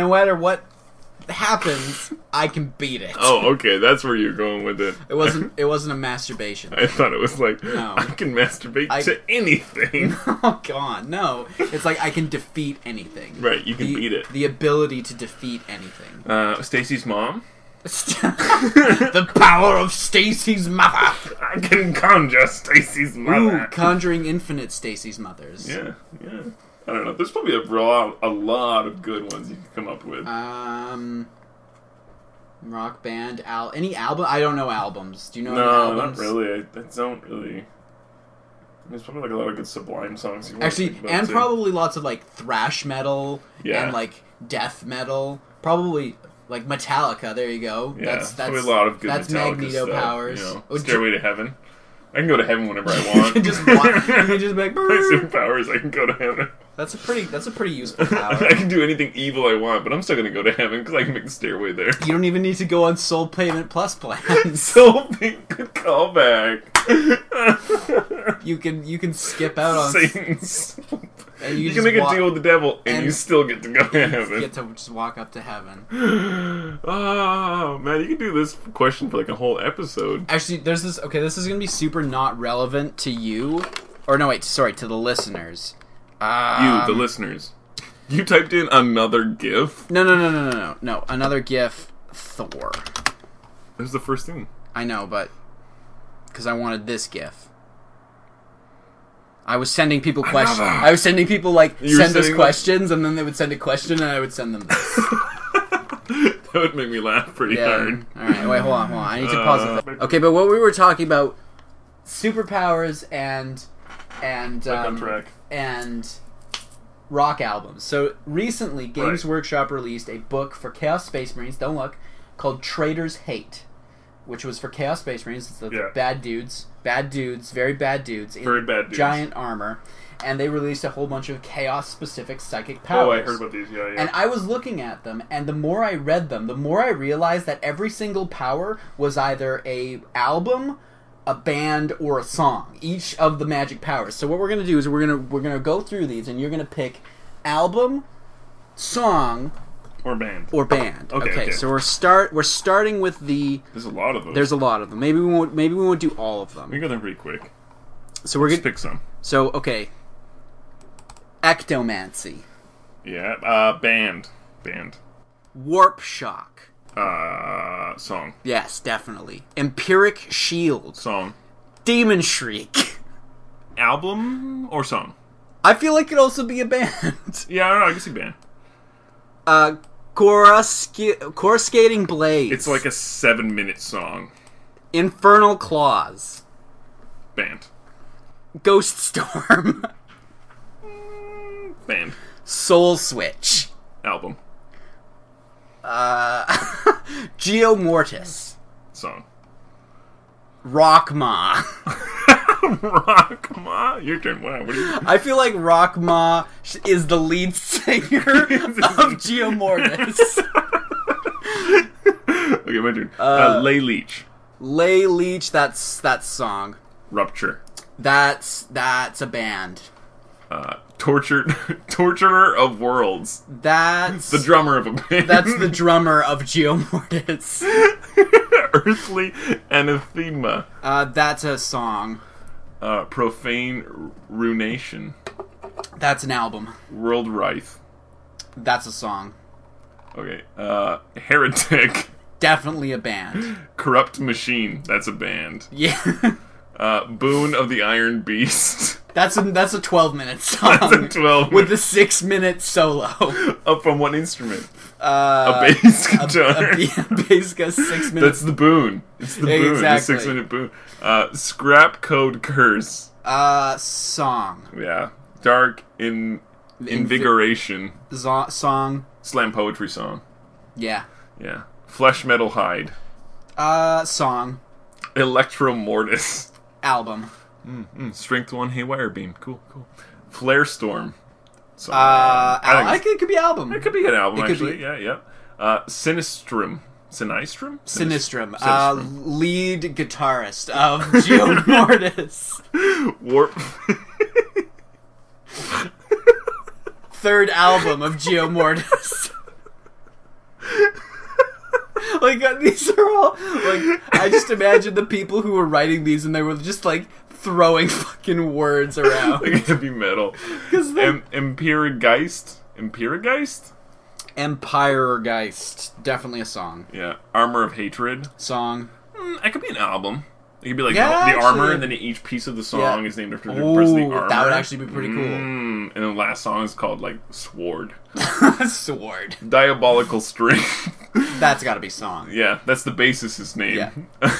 Speaker 1: happens, I can beat it.
Speaker 2: Oh, okay, that's where you're going with it.
Speaker 1: It wasn't a masturbation.
Speaker 2: I thought it was like, no. I can masturbate to anything.
Speaker 1: Oh god, no. It's like I can defeat anything.
Speaker 2: Right, you can beat it.
Speaker 1: The ability to defeat anything.
Speaker 2: Stacy's mom?
Speaker 1: The power of Stacy's mother.
Speaker 2: I can conjure Stacy's mother.
Speaker 1: Ooh, conjuring infinite Stacy's mothers.
Speaker 2: Yeah. I don't know. There's probably a lot of good ones you can come up with.
Speaker 1: Rock band, any album? I don't know albums. Do you know any
Speaker 2: No, not
Speaker 1: albums?
Speaker 2: really. I don't really. There's probably like a lot of good Sublime songs.
Speaker 1: Actually, and probably lots of like thrash metal and like death metal. Probably Like Metallica, there you go.
Speaker 2: Yeah, that's a lot of good Metallica Magneto stuff, powers. You know, Stairway to Heaven. I can go to heaven whenever I want.
Speaker 1: You can just be like,
Speaker 2: my superpowers, I can go to heaven.
Speaker 1: That's a pretty useful power.
Speaker 2: I can do anything evil I want, but I'm still gonna go to heaven because I can make the stairway there.
Speaker 1: You don't even need to go on Soul Payment Plus plans.
Speaker 2: Soul Payment, good callback.
Speaker 1: You can skip out on
Speaker 2: Satan's.
Speaker 1: And
Speaker 2: you can make a deal with the devil, and you still get to go to heaven.
Speaker 1: You get to just walk up to heaven.
Speaker 2: Oh man, you can do this question for like a whole episode.
Speaker 1: Actually, there's this. Okay, this is gonna be super not relevant to you, or no, wait, sorry, to the listeners.
Speaker 2: You, the listeners. You typed in another GIF.
Speaker 1: No. Another GIF. Thor.
Speaker 2: That was the first thing.
Speaker 1: I know, but because I wanted this GIF. I was sending people questions. I was sending people send us questions, and then they would send a question, and I would send them this.
Speaker 2: That would make me laugh pretty hard.
Speaker 1: All right, wait, hold on. I need to pause it. Okay, but what we were talking about, superpowers and rock albums. So recently, Games Workshop released a book for Chaos Space Marines. Don't look, called Traitors Hate, which was for Chaos Space Marines. It's the bad dudes, very bad dudes in giant armor, and they released a whole bunch of Chaos-specific psychic powers.
Speaker 2: Oh, I heard about these, yeah.
Speaker 1: And I was looking at them, and the more I read them, the more I realized that every single power was either a album, a band, or a song. Each of the magic powers. So what we're gonna do is we're gonna go through these, and you're gonna pick album, song,
Speaker 2: or band.
Speaker 1: Okay. So we're starting with the.
Speaker 2: There's a lot of those.
Speaker 1: There's a lot of them. Maybe we won't do all of them.
Speaker 2: We can go there pretty quick.
Speaker 1: So we're gonna
Speaker 2: pick some.
Speaker 1: So okay. Ectomancy.
Speaker 2: Yeah. Band.
Speaker 1: Warp Shock.
Speaker 2: Song.
Speaker 1: Yes, definitely. Empiric Shield.
Speaker 2: Song.
Speaker 1: Demon Shriek.
Speaker 2: Album or song?
Speaker 1: I feel like it could also be a band.
Speaker 2: Yeah, I don't know. I can see band.
Speaker 1: Coruscating Blades.
Speaker 2: It's like a 7-minute song.
Speaker 1: Infernal Claws.
Speaker 2: Band.
Speaker 1: Ghost Storm.
Speaker 2: Band.
Speaker 1: Soul Switch.
Speaker 2: Album.
Speaker 1: Geomortis.
Speaker 2: Song.
Speaker 1: Rockma.
Speaker 2: Rockma? Your turn. Wow. What are you...
Speaker 1: I feel like Rockma is the lead singer of Geomortis.
Speaker 2: Okay, my turn. Lay Leech.
Speaker 1: Lay Leech, that's song.
Speaker 2: Rupture.
Speaker 1: That's a band.
Speaker 2: Torturer of Worlds.
Speaker 1: That's
Speaker 2: the drummer of a band.
Speaker 1: That's the drummer of Geomortis.
Speaker 2: Earthly Anathema.
Speaker 1: That's a song.
Speaker 2: Profane Runation.
Speaker 1: That's an album.
Speaker 2: World Wraith.
Speaker 1: That's a song.
Speaker 2: Okay. Heretic.
Speaker 1: Definitely a band.
Speaker 2: Corrupt Machine. That's a band.
Speaker 1: Yeah.
Speaker 2: Boon of the Iron Beast.
Speaker 1: That's a 12-minute song.
Speaker 2: That's a 12
Speaker 1: with a 6-minute solo.
Speaker 2: From what instrument? A bass guitar.
Speaker 1: A bass guitar, 6 minutes.
Speaker 2: That's the boon. It's the boon.
Speaker 1: Exactly.
Speaker 2: The 6-minute boon. Scrap Code Curse.
Speaker 1: Song.
Speaker 2: Yeah. Dark Invigoration.
Speaker 1: Song.
Speaker 2: Slam poetry song.
Speaker 1: Yeah.
Speaker 2: Yeah. Flesh Metal Hide.
Speaker 1: Song.
Speaker 2: Electro Mortis.
Speaker 1: Album.
Speaker 2: Strength 1 Haywire Beam. Cool. Flare Storm.
Speaker 1: I think it could be album.
Speaker 2: It could be an album, actually. Yeah. Sinistrum. Sinistrum?
Speaker 1: Lead guitarist of Geomortis.
Speaker 2: Warp.
Speaker 1: Third album of Geomortis. These are all I just imagine the people who were writing these and they were just throwing fucking words around.
Speaker 2: Heavy metal. Empirigeist?
Speaker 1: Empiregeist. Definitely a song.
Speaker 2: Yeah. Armor of Hatred.
Speaker 1: Song.
Speaker 2: It could be an album. It could be the armor, and then each piece of the song is named after the person of the armor.
Speaker 1: That would actually be pretty cool.
Speaker 2: And the last song is called, Sword.
Speaker 1: Sword.
Speaker 2: Diabolical String.
Speaker 1: That's gotta be song.
Speaker 2: Yeah, that's the bassist's name.
Speaker 1: Yeah.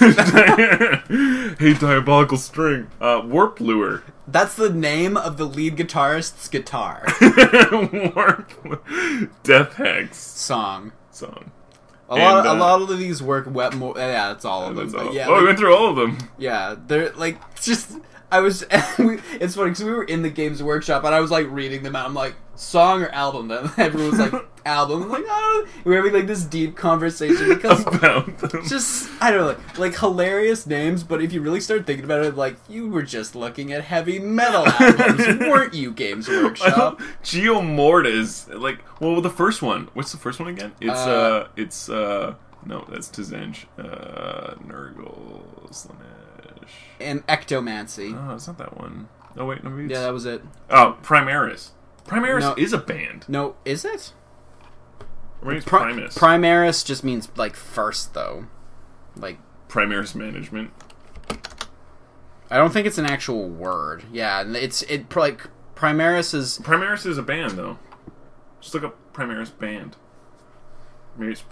Speaker 2: Hey, Diabolical String. Warp Lure.
Speaker 1: That's the name of the lead guitarist's guitar.
Speaker 2: Warp. Death Hex.
Speaker 1: Song. A lot of these work wet more. Yeah, that's all of them.
Speaker 2: But
Speaker 1: yeah,
Speaker 2: we went through all of them.
Speaker 1: Yeah, they're like just. It's funny because we were in the Games Workshop and I was like reading them out. I'm like, song or album? Then everyone was like, album. I'm like, oh, we're having like this deep conversation because
Speaker 2: about them.
Speaker 1: Just I don't know, like hilarious names. But if you really start thinking about it, like you were just looking at heavy metal albums, weren't you? Games Workshop.
Speaker 2: Geo Mortis. Like, well, the first one. What's the first one again? It's no, that's Tizenge. Nurgle, Slanesh.
Speaker 1: And Ectomancy.
Speaker 2: Oh, it's not that one. Oh, wait, no,
Speaker 1: yeah, that was it.
Speaker 2: Oh, Primaris. Primaris is a band.
Speaker 1: No, is it?
Speaker 2: Or maybe it's Primus.
Speaker 1: Primaris just means, like, first, though. Like...
Speaker 2: Primaris Management.
Speaker 1: I don't think it's an actual word. Yeah, like, Primaris is...
Speaker 2: Primaris is a band, though. Just look up Primaris band. Maybe it's...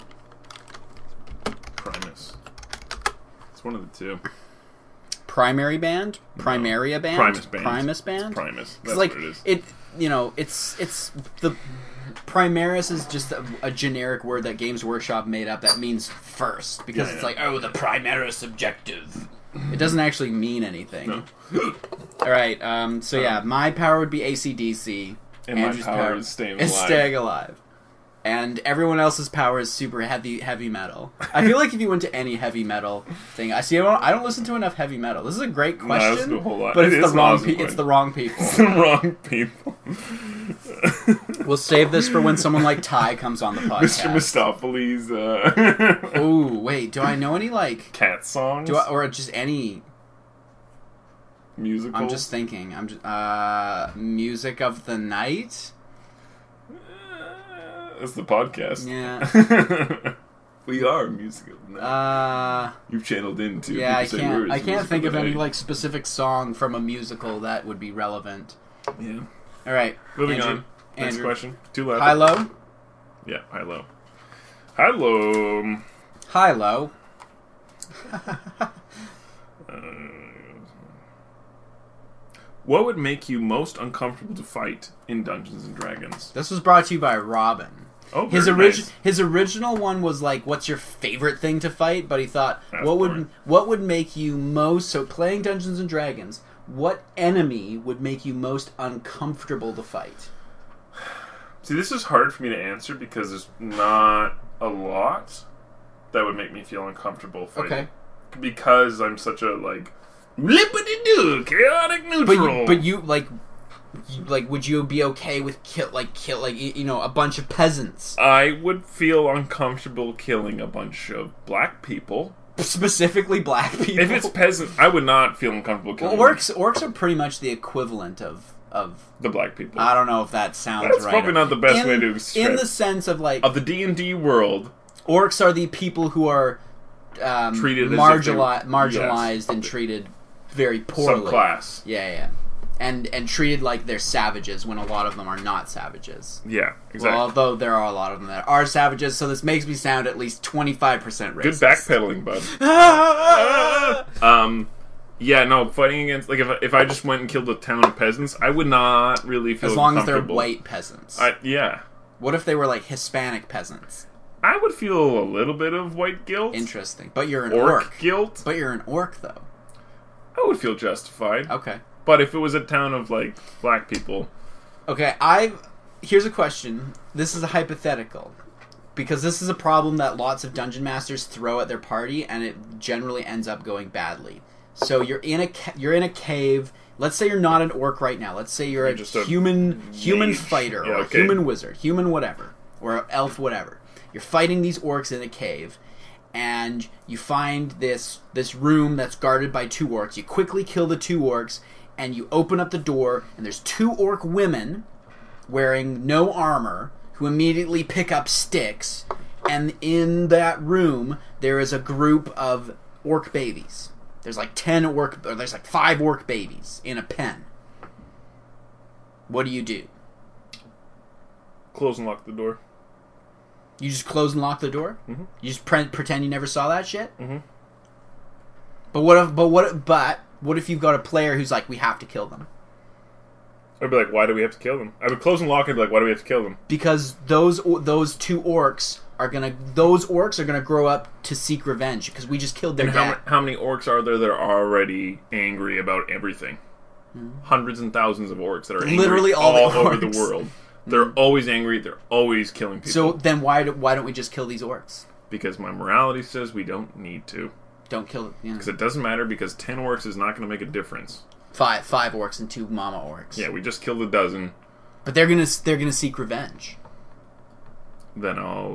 Speaker 2: Primus. It's one of the two.
Speaker 1: Primary band? Primaria band?
Speaker 2: Primus band.
Speaker 1: Primus band?
Speaker 2: It's Primus. That's
Speaker 1: like,
Speaker 2: what it is.
Speaker 1: It's the... Primaris is just a generic word that Games Workshop made up that means first. Because it's like, oh, the Primaris objective. It doesn't actually mean anything.
Speaker 2: No.
Speaker 1: Alright, my power would be AC/DC.
Speaker 2: And Andrew's my power is
Speaker 1: staying alive. And everyone else's power is super heavy metal. I feel like if you went to any heavy metal thing, I don't listen to enough heavy metal. This is a great question,
Speaker 2: I listen to a whole lot.
Speaker 1: But it's the wrong people.
Speaker 2: It's the wrong people.
Speaker 1: We'll save this for when someone like Ty comes on the podcast.
Speaker 2: Mr. Mistopheles.
Speaker 1: Ooh, wait. Do I know any like
Speaker 2: cat songs?
Speaker 1: Or just any
Speaker 2: musical?
Speaker 1: I'm just thinking. Music of the Night.
Speaker 2: That's the podcast.
Speaker 1: Yeah.
Speaker 2: We are music of the night. You've channeled into.
Speaker 1: Yeah, I can't think of any like specific song from a musical that would be relevant.
Speaker 2: Yeah.
Speaker 1: All right.
Speaker 2: Moving on. Next question. Too loud.
Speaker 1: High low.
Speaker 2: Yeah, high low. High low.
Speaker 1: High low.
Speaker 2: What would make you most uncomfortable to fight in Dungeons and Dragons?
Speaker 1: This was brought to you by Robin.
Speaker 2: Oh,
Speaker 1: his original one was like, "What's your favorite thing to fight?" But he thought, what would make you most? So playing Dungeons and Dragons, what enemy would make you most uncomfortable to fight?
Speaker 2: See, this is hard for me to answer because there's not a lot that would make me feel uncomfortable fighting. Okay. Because I'm such a like lippity-doo, chaotic neutral.
Speaker 1: But you would you be okay with kill a bunch of peasants?
Speaker 2: I would feel uncomfortable killing a bunch of black people.
Speaker 1: Specifically black people.
Speaker 2: If it's peasants, I would not feel uncomfortable killing them.
Speaker 1: Orcs are pretty much the equivalent of
Speaker 2: the black people.
Speaker 1: I don't know if that sounds right.
Speaker 2: That's probably not the best way to describe it.
Speaker 1: In the sense of like
Speaker 2: of the D&D world,
Speaker 1: orcs are the people who are
Speaker 2: treated
Speaker 1: marginalized and treated very poorly.
Speaker 2: Subclass.
Speaker 1: Yeah. And treated like they're savages when a lot of them are not savages.
Speaker 2: Yeah, exactly.
Speaker 1: Well, although there are a lot of them that are savages, so this makes me sound at least 25% racist.
Speaker 2: Good backpedaling, bud. Yeah, no, fighting against... Like, if I just went and killed a town of peasants, I would not really feel
Speaker 1: comfortable. As long as they're white peasants.
Speaker 2: Yeah.
Speaker 1: What if they were, like, Hispanic peasants?
Speaker 2: I would feel a little bit of white guilt.
Speaker 1: Interesting. But you're an orc.
Speaker 2: Guilt.
Speaker 1: But you're an orc, though.
Speaker 2: I would feel justified.
Speaker 1: Okay.
Speaker 2: But if it was a town of, like, black people...
Speaker 1: Okay, here's a question. This is a hypothetical. Because this is a problem that lots of dungeon masters throw at their party, and it generally ends up going badly. So you're in a cave. Let's say you're not an orc right now. Let's say you're a human fighter, or a human wizard, human whatever, or an elf whatever. You're fighting these orcs in a cave, and you find this room that's guarded by 2 orcs. You quickly kill the 2 orcs, and you open up the door, and there's 2 orc women wearing no armor who immediately pick up sticks, and in that room there is a group of orc babies. There's like 5 orc babies in a pen. What do you do?
Speaker 2: Close and lock the door.
Speaker 1: You just close and lock the door?
Speaker 2: Mm-hmm.
Speaker 1: You just pretend you never saw that shit?
Speaker 2: Mm-hmm.
Speaker 1: But what if you've got a player who's like, we have to kill them?
Speaker 2: I'd be like, why do we have to kill them? I would close and lock and be like, why do we have to kill them?
Speaker 1: Because those 2 orcs those orcs are gonna grow up to seek revenge because we just killed their dad.
Speaker 2: How many orcs are there that are already angry about everything? Hundreds and thousands of orcs that are angry
Speaker 1: literally all
Speaker 2: over the world. They're always angry. They're always killing people.
Speaker 1: So then why don't we just kill these orcs?
Speaker 2: Because my morality says we don't need to.
Speaker 1: Don't kill it.
Speaker 2: Because it doesn't matter, because 10 orcs is not going to make a difference.
Speaker 1: Five orcs and 2 mama orcs.
Speaker 2: Yeah, we just killed a dozen.
Speaker 1: But they're gonna seek revenge.
Speaker 2: Then I'll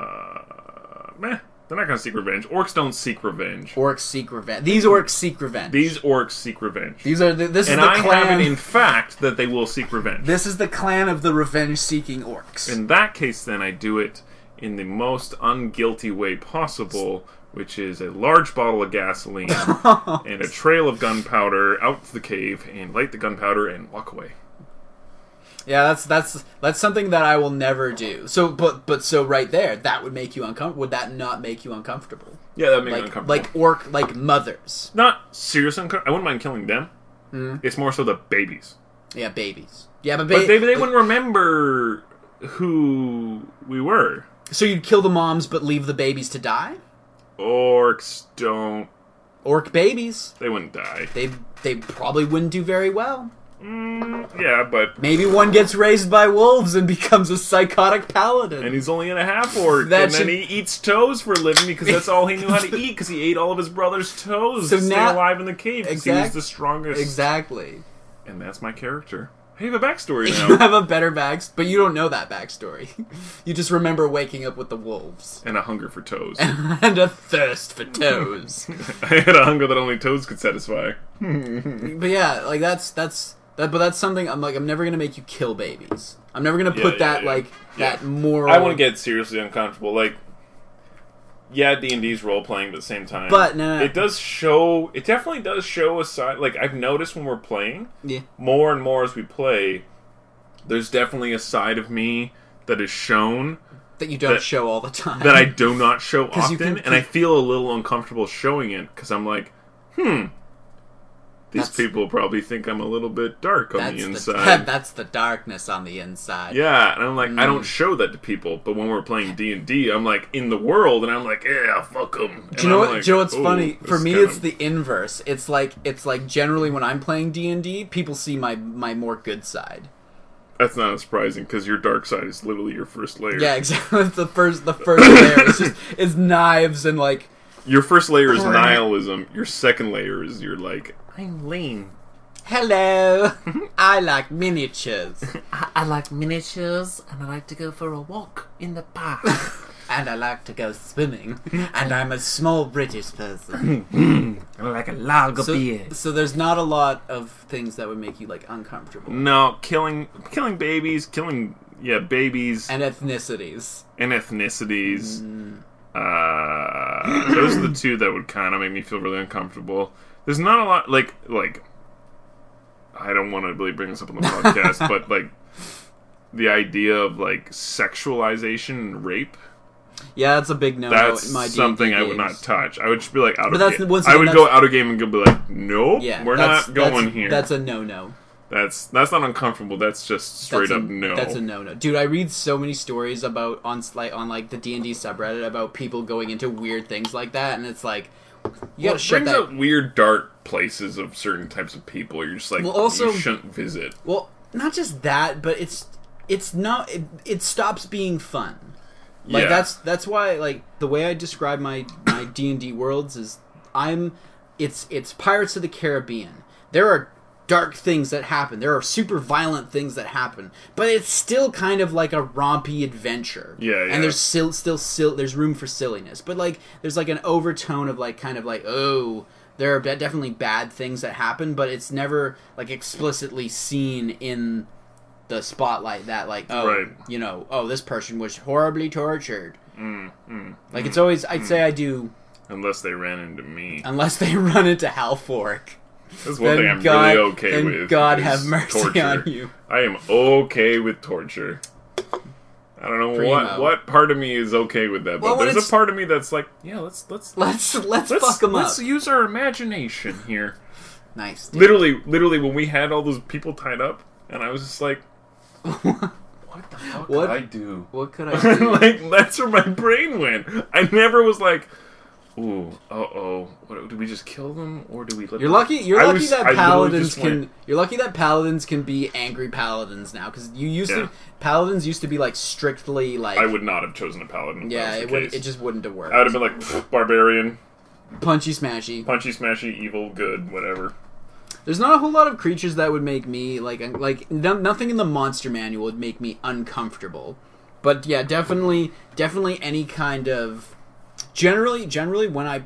Speaker 2: they're not going to seek revenge. Orcs don't seek revenge.
Speaker 1: Orcs seek revenge. These orcs seek revenge.
Speaker 2: These orcs seek revenge.
Speaker 1: This is the clan.
Speaker 2: And I have it in fact that they will seek revenge.
Speaker 1: This is the clan of the revenge-seeking orcs.
Speaker 2: In that case, then, I do it in the most unguilty way possible, which is a large bottle of gasoline and a trail of gunpowder out to the cave and light the gunpowder and walk away.
Speaker 1: Yeah, that's something that I will never do. So, but so right there, that would make you uncomfortable. Would that not make you uncomfortable?
Speaker 2: Yeah, that would make me uncomfortable.
Speaker 1: Like mothers.
Speaker 2: Not seriously uncomfortable. I wouldn't mind killing them. It's more so the babies.
Speaker 1: Yeah, babies. Yeah, but
Speaker 2: they wouldn't remember who we were.
Speaker 1: So you'd kill the moms, but leave the babies to die?
Speaker 2: Orcs don't.
Speaker 1: Orc babies.
Speaker 2: They wouldn't die.
Speaker 1: They probably wouldn't do very well.
Speaker 2: Yeah, but...
Speaker 1: Maybe one gets raised by wolves and becomes a psychotic paladin.
Speaker 2: And he's only in a half-orc. Then he eats toes for a living because that's all he knew how to eat, because he ate all of his brother's toes to stay alive in the cave because he was the strongest.
Speaker 1: Exactly.
Speaker 2: And that's my character. I have a backstory now.
Speaker 1: You have a better backstory, but you don't know that backstory. You just remember waking up with the wolves.
Speaker 2: And a hunger for toes.
Speaker 1: And a thirst for toes.
Speaker 2: I had a hunger that only toes could satisfy.
Speaker 1: But yeah, like that's something I'm never gonna make you kill babies. I'm never gonna put that moral.
Speaker 2: I want to get seriously uncomfortable. Like, yeah, D&D's role playing, but at the same time,
Speaker 1: but no.
Speaker 2: It definitely does show a side. Like, I've noticed when we're playing, more and more as we play, there's definitely a side of me that is shown
Speaker 1: that you don't show all the time.
Speaker 2: That I do not show often, and I feel a little uncomfortable showing it because I'm like, these people probably think I'm a little bit dark on the inside.
Speaker 1: That's the darkness on the inside.
Speaker 2: Yeah, and I'm like, I don't show that to people, but when we're playing D&D, I'm like, in the world, and I'm like, yeah, fuck them.
Speaker 1: Do you know what's funny? For me, it's the inverse. It's like generally when I'm playing D&D, people see my more good side.
Speaker 2: That's not surprising, because your dark side is literally your first layer.
Speaker 1: Yeah, exactly. The first layer is knives and like...
Speaker 2: Your first layer is nihilism. Your second layer is you're like... I'm lame.
Speaker 1: Hello. I like miniatures.
Speaker 4: I like miniatures, and I like to go for a walk in the park.
Speaker 1: And I like to go swimming. And I'm a small British person.
Speaker 4: I like a lager beer.
Speaker 1: So there's not a lot of things that would make you like uncomfortable.
Speaker 2: No, killing babies, babies.
Speaker 1: And ethnicities.
Speaker 2: Those are the two that would kind of make me feel really uncomfortable. There's not a lot, like I don't want to really bring this up on the podcast, but, like, the idea of, like, sexualization and rape.
Speaker 1: Yeah, that's a big no-no in my D&D
Speaker 2: something
Speaker 1: games.
Speaker 2: I would not touch. I would just be like, out of game.
Speaker 1: I
Speaker 2: would go out of game and be like, nope, we're not going here.
Speaker 1: That's a no-no.
Speaker 2: That's not uncomfortable. That's just straight up no.
Speaker 1: That's a no-no. Dude, I read so many stories about on the D&D subreddit about people going into weird things like that, and it's like, you gotta shut that.
Speaker 2: It brings up weird dark places of certain types of people. You're just like, you shouldn't visit.
Speaker 1: Well, not just that, but it's not. It stops being fun. Like that's why, like, the way I describe my D&D worlds is it's Pirates of the Caribbean. There are dark things that happen. There are super violent things that happen, but it's still kind of like a rompy adventure.
Speaker 2: Yeah.
Speaker 1: And there's still there's room for silliness, but like there's like an overtone of like kind of like, oh, there are definitely bad things that happen, but it's never like explicitly seen in the spotlight that like, this person was horribly tortured. Like it's always, I'd say I do.
Speaker 2: Unless they ran into me.
Speaker 1: Unless they run into Halfork.
Speaker 2: That's one thing I'm really okay with.
Speaker 1: And God have mercy
Speaker 2: torture.
Speaker 1: on you.
Speaker 2: I am okay with torture. I don't know what part of me is okay with that, but there's a part of me that's like, yeah, let's
Speaker 1: fuck them up.
Speaker 2: Let's use our imagination here.
Speaker 1: Nice. Dude.
Speaker 2: Literally, when we had all those people tied up, and I was just like, what the fuck could I do?
Speaker 1: What could I do?
Speaker 2: Like, that's where my brain went. I never was like, ooh, what, do we just kill them or do we let
Speaker 1: You're
Speaker 2: them...
Speaker 1: lucky that paladins can be angry paladins now, because paladins used to be like strictly like...
Speaker 2: I would not have chosen a paladin.
Speaker 1: Yeah, it just wouldn't have worked.
Speaker 2: I would have been like, barbarian.
Speaker 1: Punchy smashy,
Speaker 2: evil, good, whatever.
Speaker 1: There's not a whole lot of creatures that would make me nothing in the monster manual would make me uncomfortable. But yeah, definitely any kind of generally when I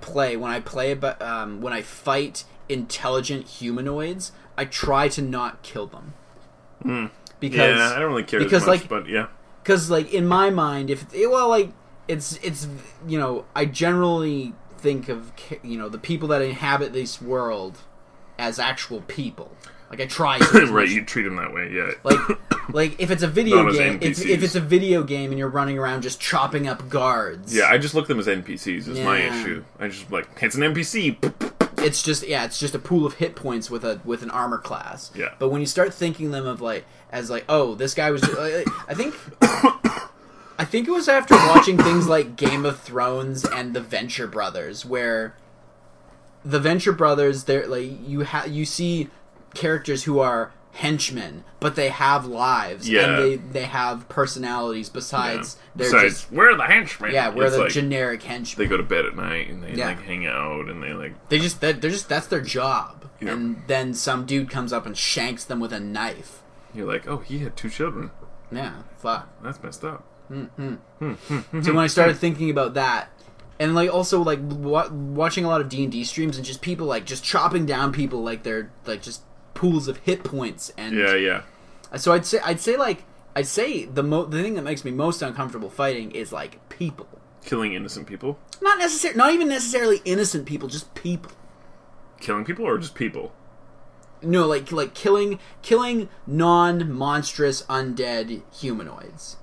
Speaker 1: fight intelligent humanoids, I try to not kill them. Because
Speaker 2: I don't really care as much, but yeah.
Speaker 1: Because in my mind, it's I generally think of the people that inhabit this world as actual people. Like, I try to.
Speaker 2: Right, you treat them that way, yeah.
Speaker 1: Like if it's a video game, if it's a video game and you're running around just chopping up guards.
Speaker 2: Yeah, I just look at them as NPCs. Is my issue. I just it's an NPC.
Speaker 1: It's just a pool of hit points with an armor class.
Speaker 2: Yeah.
Speaker 1: But when you start thinking them of oh, this guy was. I think it was after watching things like Game of Thrones and the Venture Brothers, where the Venture Brothers, they're you see characters who are henchmen, but they have lives and they have personalities besides
Speaker 2: we're the henchmen.
Speaker 1: Yeah, we're the generic henchmen.
Speaker 2: They go to bed at night and they hang out and
Speaker 1: that's their job. Yeah. And then some dude comes up and shanks them with a knife.
Speaker 2: You're like, oh, he had 2 children.
Speaker 1: Yeah, fuck.
Speaker 2: That's messed up.
Speaker 1: So when I started thinking about that, and also watching a lot of D&D streams and just people just chopping down people like they're just pools of hit points, and so I'd say the thing that makes me most uncomfortable fighting is people
Speaker 2: killing innocent people.
Speaker 1: Not even necessarily innocent people, just people.
Speaker 2: Killing people or just people?
Speaker 1: No, killing non-monstrous undead humanoids.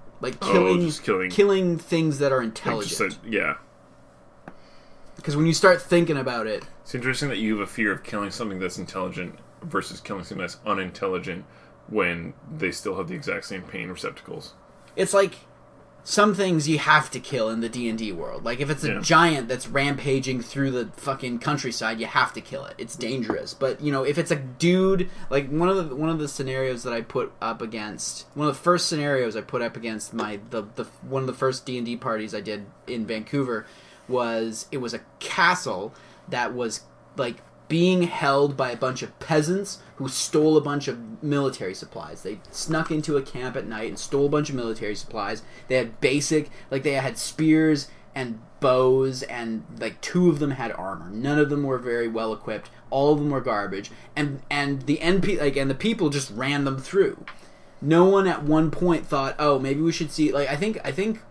Speaker 1: Killing things that are intelligent. Because when you start thinking about it...
Speaker 2: It's interesting that you have a fear of killing something that's intelligent versus killing something that's unintelligent when they still have the exact same pain receptacles. It's
Speaker 1: some things you have to kill in the D&D world. If it's a giant that's rampaging through the fucking countryside, you have to kill it. It's dangerous. But, if it's a dude... one of the scenarios that I put up against... One of the first scenarios I put up against one of the first D&D parties I did in Vancouver was a castle that was, being held by a bunch of peasants who stole a bunch of military supplies. They snuck into a camp at night and stole a bunch of military supplies. They had they had spears and bows, and 2 of them had armor. None of them were very well equipped. All of them were garbage. And the and the people just ran them through. No one at one point thought, oh, maybe we should see. I think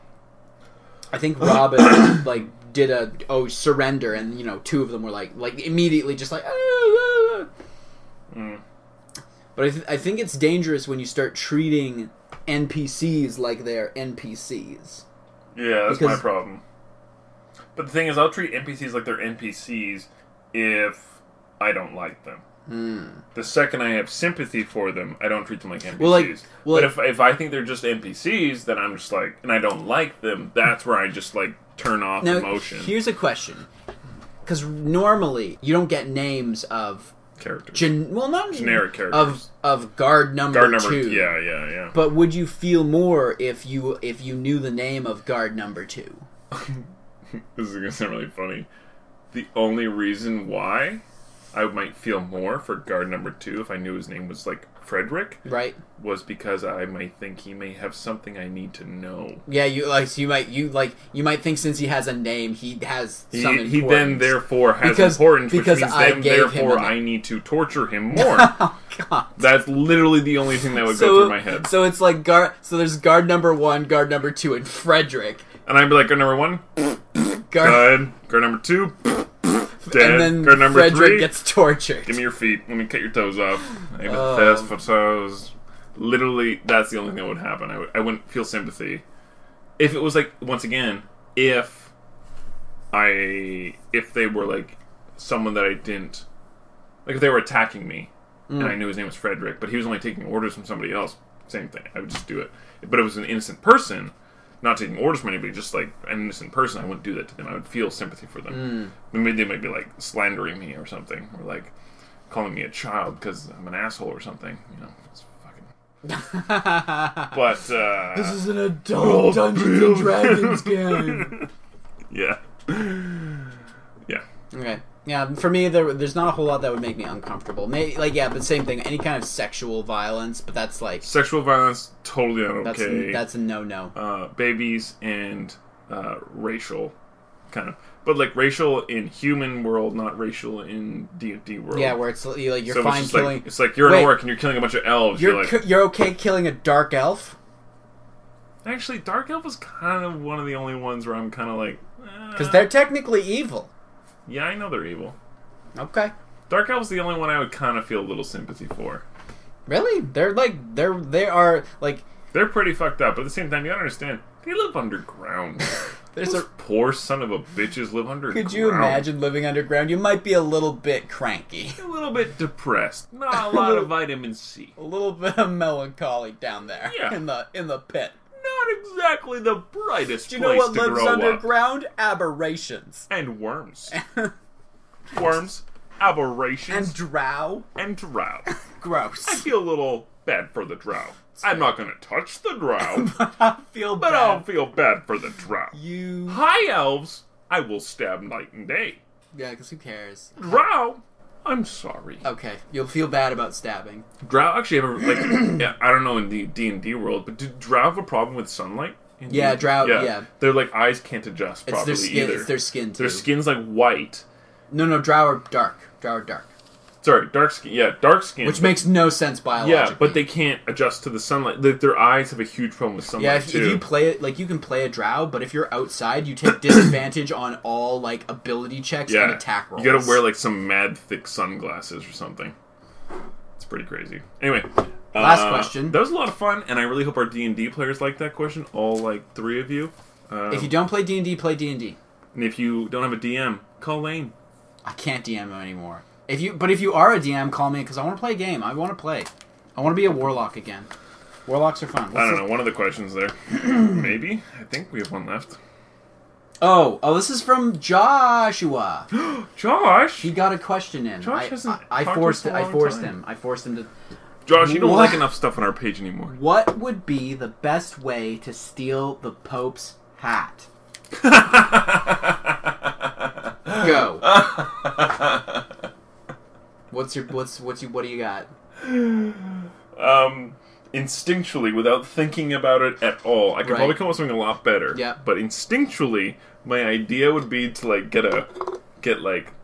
Speaker 1: Robin did surrender, and 2 of them were immediately just But I think it's dangerous when you start treating NPCs like they're NPCs.
Speaker 2: Yeah, that's my problem. But the thing is, I'll treat NPCs like they're NPCs if I don't like them. The second I have sympathy for them, I don't treat them like NPCs. But if I think they're just NPCs, then I'm just and I don't like them, that's where I just turn off emotion.
Speaker 1: Here's a question. Because normally, you don't get names of...
Speaker 2: characters.
Speaker 1: Generic characters. Of guard number 2.
Speaker 2: Yeah.
Speaker 1: But would you feel more if you knew the name of guard number 2?
Speaker 2: This is going to sound really funny. The only reason why I might feel more for guard number 2 if I knew his name was Frederick,
Speaker 1: right,
Speaker 2: was because I might think he may have something I need to know.
Speaker 1: Yeah, you might think since he has a name, he has some importance. He
Speaker 2: then therefore has importance, which means therefore I need to torture him more.
Speaker 1: Oh God,
Speaker 2: that's literally the only thing that would go through my head.
Speaker 1: So it's so there's guard number 1, guard number 2, and Frederick.
Speaker 2: And I'd be like, guard number 1, guard number 2. Dead.
Speaker 1: And then
Speaker 2: guard number
Speaker 1: Frederick
Speaker 2: 3,
Speaker 1: gets tortured.
Speaker 2: Give me your feet. Let me cut your toes off. I have a thirst for toes. Literally, that's the only thing that would happen. I wouldn't feel sympathy. If it was once again, if they were someone that I didn't... if they were attacking me, and I knew his name was Frederick, but he was only taking orders from somebody else, Same thing. I would just do it. But if it was an innocent person, not taking orders from anybody, just like an innocent person, I wouldn't do that to them. I would feel sympathy for them. Maybe they might be like slandering me or something, or like calling me a child because I'm an asshole or something. You know, it's fucking. But
Speaker 1: this is an adult Dungeons and Dragons game.
Speaker 2: Yeah. Yeah.
Speaker 1: Okay. Yeah, for me, there's not a whole lot that would make me uncomfortable. But same thing. Any kind of sexual violence, but that's like...
Speaker 2: Sexual violence, totally not okay.
Speaker 1: That's a no-no.
Speaker 2: Babies and racial, kind of. But, like, racial in human world, not racial in D&D world.
Speaker 1: Yeah, where it's like, you're fine killing...
Speaker 2: It's like you're an orc and you're killing a bunch of elves.
Speaker 1: You're okay killing a dark elf?
Speaker 2: Actually, dark elf is kind of one of the only ones where I'm kind of like...
Speaker 1: Because they're technically evil.
Speaker 2: Yeah, I know they're evil.
Speaker 1: Okay.
Speaker 2: Dark Elf's the only one I would kind of feel a little sympathy for.
Speaker 1: Really? They are
Speaker 2: they're pretty fucked up, but at the same time, you gotta understand, they live underground. Those poor son of a bitches live underground.
Speaker 1: Could you imagine living underground? You might be a little bit cranky.
Speaker 2: A little bit depressed. Not a lot of vitamin C.
Speaker 1: A little bit of melancholy down there.
Speaker 2: Yeah.
Speaker 1: In the pit.
Speaker 2: Not exactly the brightest place to grow up.
Speaker 1: Do you know what lives underground? Aberrations.
Speaker 2: And worms. Worms, aberrations.
Speaker 1: And drow. Gross.
Speaker 2: I feel a little bad for the drow. I'm not going to touch the drow.
Speaker 1: But I'll feel
Speaker 2: bad for the drow. High elves, I will stab night and day.
Speaker 1: Yeah, because who cares?
Speaker 2: Drow, I'm sorry.
Speaker 1: Okay, you'll feel bad about stabbing.
Speaker 2: Drow actually have yeah, I don't know in the D&D world, but do drow have a problem with sunlight?
Speaker 1: Yeah, drow, yeah.
Speaker 2: Their, like, eyes can't adjust properly either.
Speaker 1: It's their skin, too.
Speaker 2: Their skin's, like, white.
Speaker 1: No, drow are dark.
Speaker 2: Sorry, dark skin. Yeah, dark skin.
Speaker 1: Which makes no sense biologically.
Speaker 2: Yeah, but they can't adjust to the sunlight. Their eyes have a huge problem with sunlight,
Speaker 1: too. Yeah, if you play it, like, you can play a drow, but if you're outside, you take disadvantage on all, like, ability checks and attack rolls.
Speaker 2: You gotta wear, like, some mad thick sunglasses or something. It's pretty crazy. Anyway.
Speaker 1: Last question.
Speaker 2: That was a lot of fun, and I really hope our D&D players like that question. All, like, 3 of you.
Speaker 1: If you don't play D&D, play D&D.
Speaker 2: And if you don't have a DM, call Lane.
Speaker 1: I can't DM him anymore. If you are a DM, call me, because I want to play a game. I want to play. I want to be a warlock again. Warlocks are fun.
Speaker 2: I don't know. One of the questions there. Maybe. I think we have one left.
Speaker 1: Oh, this is from Joshua.
Speaker 2: Josh?
Speaker 1: He got a question in.
Speaker 2: Josh hasn't
Speaker 1: I forced him. I forced him to...
Speaker 2: Josh, you don't like enough stuff on our page anymore.
Speaker 1: What would be the best way to steal the Pope's hat? Go. What do you got?
Speaker 2: Instinctually, without thinking about it at all, I could probably come up with something a lot better.
Speaker 1: Yeah.
Speaker 2: But instinctually, my idea would be to like get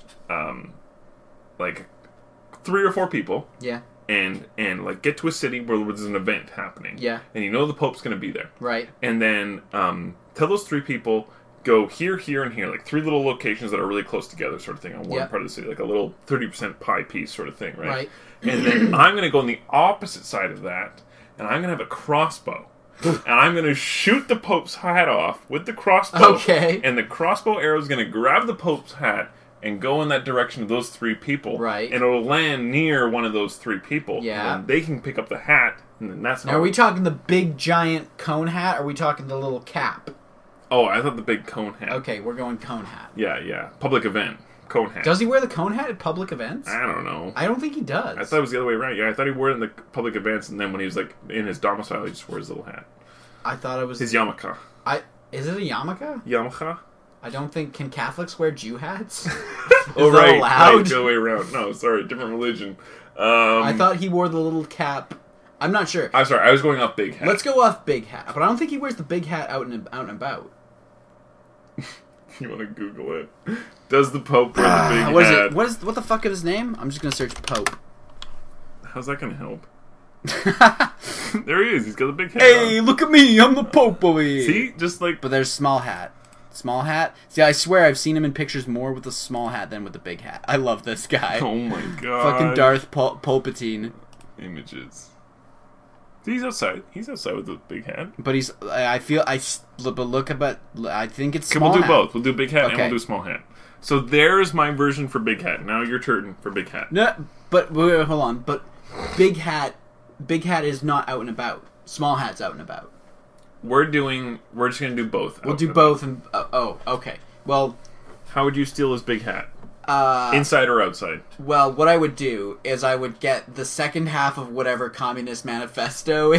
Speaker 2: 3 or 4 people.
Speaker 1: Yeah.
Speaker 2: And like get to a city where there's an event happening.
Speaker 1: Yeah.
Speaker 2: And you know the Pope's going to be there.
Speaker 1: Right.
Speaker 2: And then tell those 3 people, go here, here, and here, like 3 little locations that are really close together, sort of thing, on one part of the city, like a little 30% pie piece sort of thing, right?
Speaker 1: Right.
Speaker 2: And then I'm going to go on the opposite side of that, and I'm going to have a crossbow. And I'm going to shoot the Pope's hat off with the crossbow.
Speaker 1: Okay.
Speaker 2: And the crossbow arrow is going to grab the Pope's hat and go in that direction of those 3 people.
Speaker 1: Right.
Speaker 2: And it'll land near one of those 3 people.
Speaker 1: Yeah.
Speaker 2: And then they can pick up the hat, and then that's how...
Speaker 1: Now, are we talking the big, giant cone hat, or are we talking the little cap?
Speaker 2: Oh, I thought the big cone hat.
Speaker 1: Okay, we're going cone hat.
Speaker 2: Yeah. Public event. Cone hat.
Speaker 1: Does he wear the cone hat at public events?
Speaker 2: I don't know.
Speaker 1: I don't think he does.
Speaker 2: I thought it was the other way around. Yeah, I thought he wore it in the public events, and then when he was like in his domicile, he just wore his little hat.
Speaker 1: I thought it was...
Speaker 2: His yarmulke.
Speaker 1: Is it a yarmulke?
Speaker 2: Yarmulke?
Speaker 1: I don't think... Can Catholics wear Jew hats?
Speaker 2: Oh, right. Allowed? The other way around. No, sorry. Different religion.
Speaker 1: I thought he wore the little cap... I'm not sure.
Speaker 2: I'm sorry. I was going off big hat.
Speaker 1: Let's go off big hat. But I don't think he wears the big hat out and about.
Speaker 2: You want to Google it? Does the Pope wear the big hat?
Speaker 1: What the fuck is his name? I'm just going to search Pope.
Speaker 2: How's that going to help? There he is. He's got the big hat
Speaker 1: Hey,
Speaker 2: on.
Speaker 1: Look at me. I'm the Pope over here.
Speaker 2: See? Just like...
Speaker 1: But there's small hat. Small hat? See, I swear I've seen him in pictures more with the small hat than with the big hat. I love this guy.
Speaker 2: Oh my god.
Speaker 1: Fucking Darth Palpatine.
Speaker 2: Images. He's outside. He's outside with the big hat.
Speaker 1: But I think it's small
Speaker 2: we'll do
Speaker 1: hat.
Speaker 2: both. We'll do big hat and we'll do small hat. So there's my version for big hat. Now your turn for big hat.
Speaker 1: No, but wait, hold on. But big hat is not out and about. small hats out and about.
Speaker 2: We're just gonna do both.
Speaker 1: We'll do both. And okay. Well,
Speaker 2: how would you steal his big hat? Inside or outside?
Speaker 1: Well, what I would do is I would get the second half of whatever Communist Manifesto,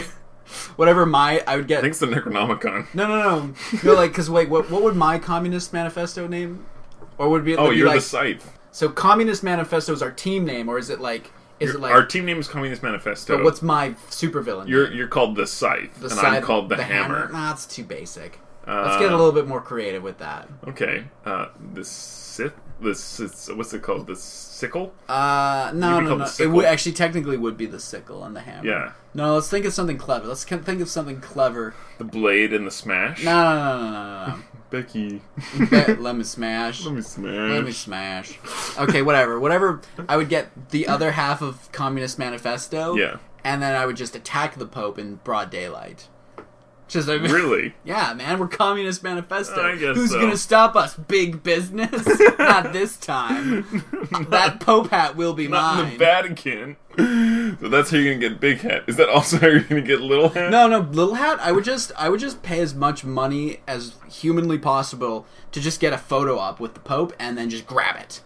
Speaker 1: I would get.
Speaker 2: I think it's the Necronomicon.
Speaker 1: No, like, because wait, what would my Communist Manifesto name? Or would it be?
Speaker 2: Oh, you're like, the Scythe.
Speaker 1: So Communist Manifesto is our team name, or is it like?
Speaker 2: Our team name is Communist Manifesto.
Speaker 1: But what's my supervillain?
Speaker 2: You're called the Scythe, and I'm called the Hammer.
Speaker 1: Nah, that's too basic. Let's get a little bit more creative with that.
Speaker 2: Okay, the Sith. What's it called? The Sickle?
Speaker 1: No. It would actually technically would be the Sickle and the Hammer.
Speaker 2: Yeah.
Speaker 1: No, let's think of something clever. Let's think of something clever.
Speaker 2: The Blade and the Smash.
Speaker 1: No.
Speaker 2: Becky.
Speaker 1: Let me smash. Okay, whatever. I would get the other half of Communist Manifesto.
Speaker 2: Yeah.
Speaker 1: And then I would just attack the Pope in broad daylight.
Speaker 2: Really?
Speaker 1: Yeah, man, we're Communist Manifesto.
Speaker 2: I guess
Speaker 1: Who's gonna stop us? Big business? Not this time. That Pope hat will be mine.
Speaker 2: Not in the Vatican. So that's how you're gonna get big hat. Is that also how you're gonna get little hat?
Speaker 1: No, little hat. I would just pay as much money as humanly possible to just get a photo op with the Pope and then just grab it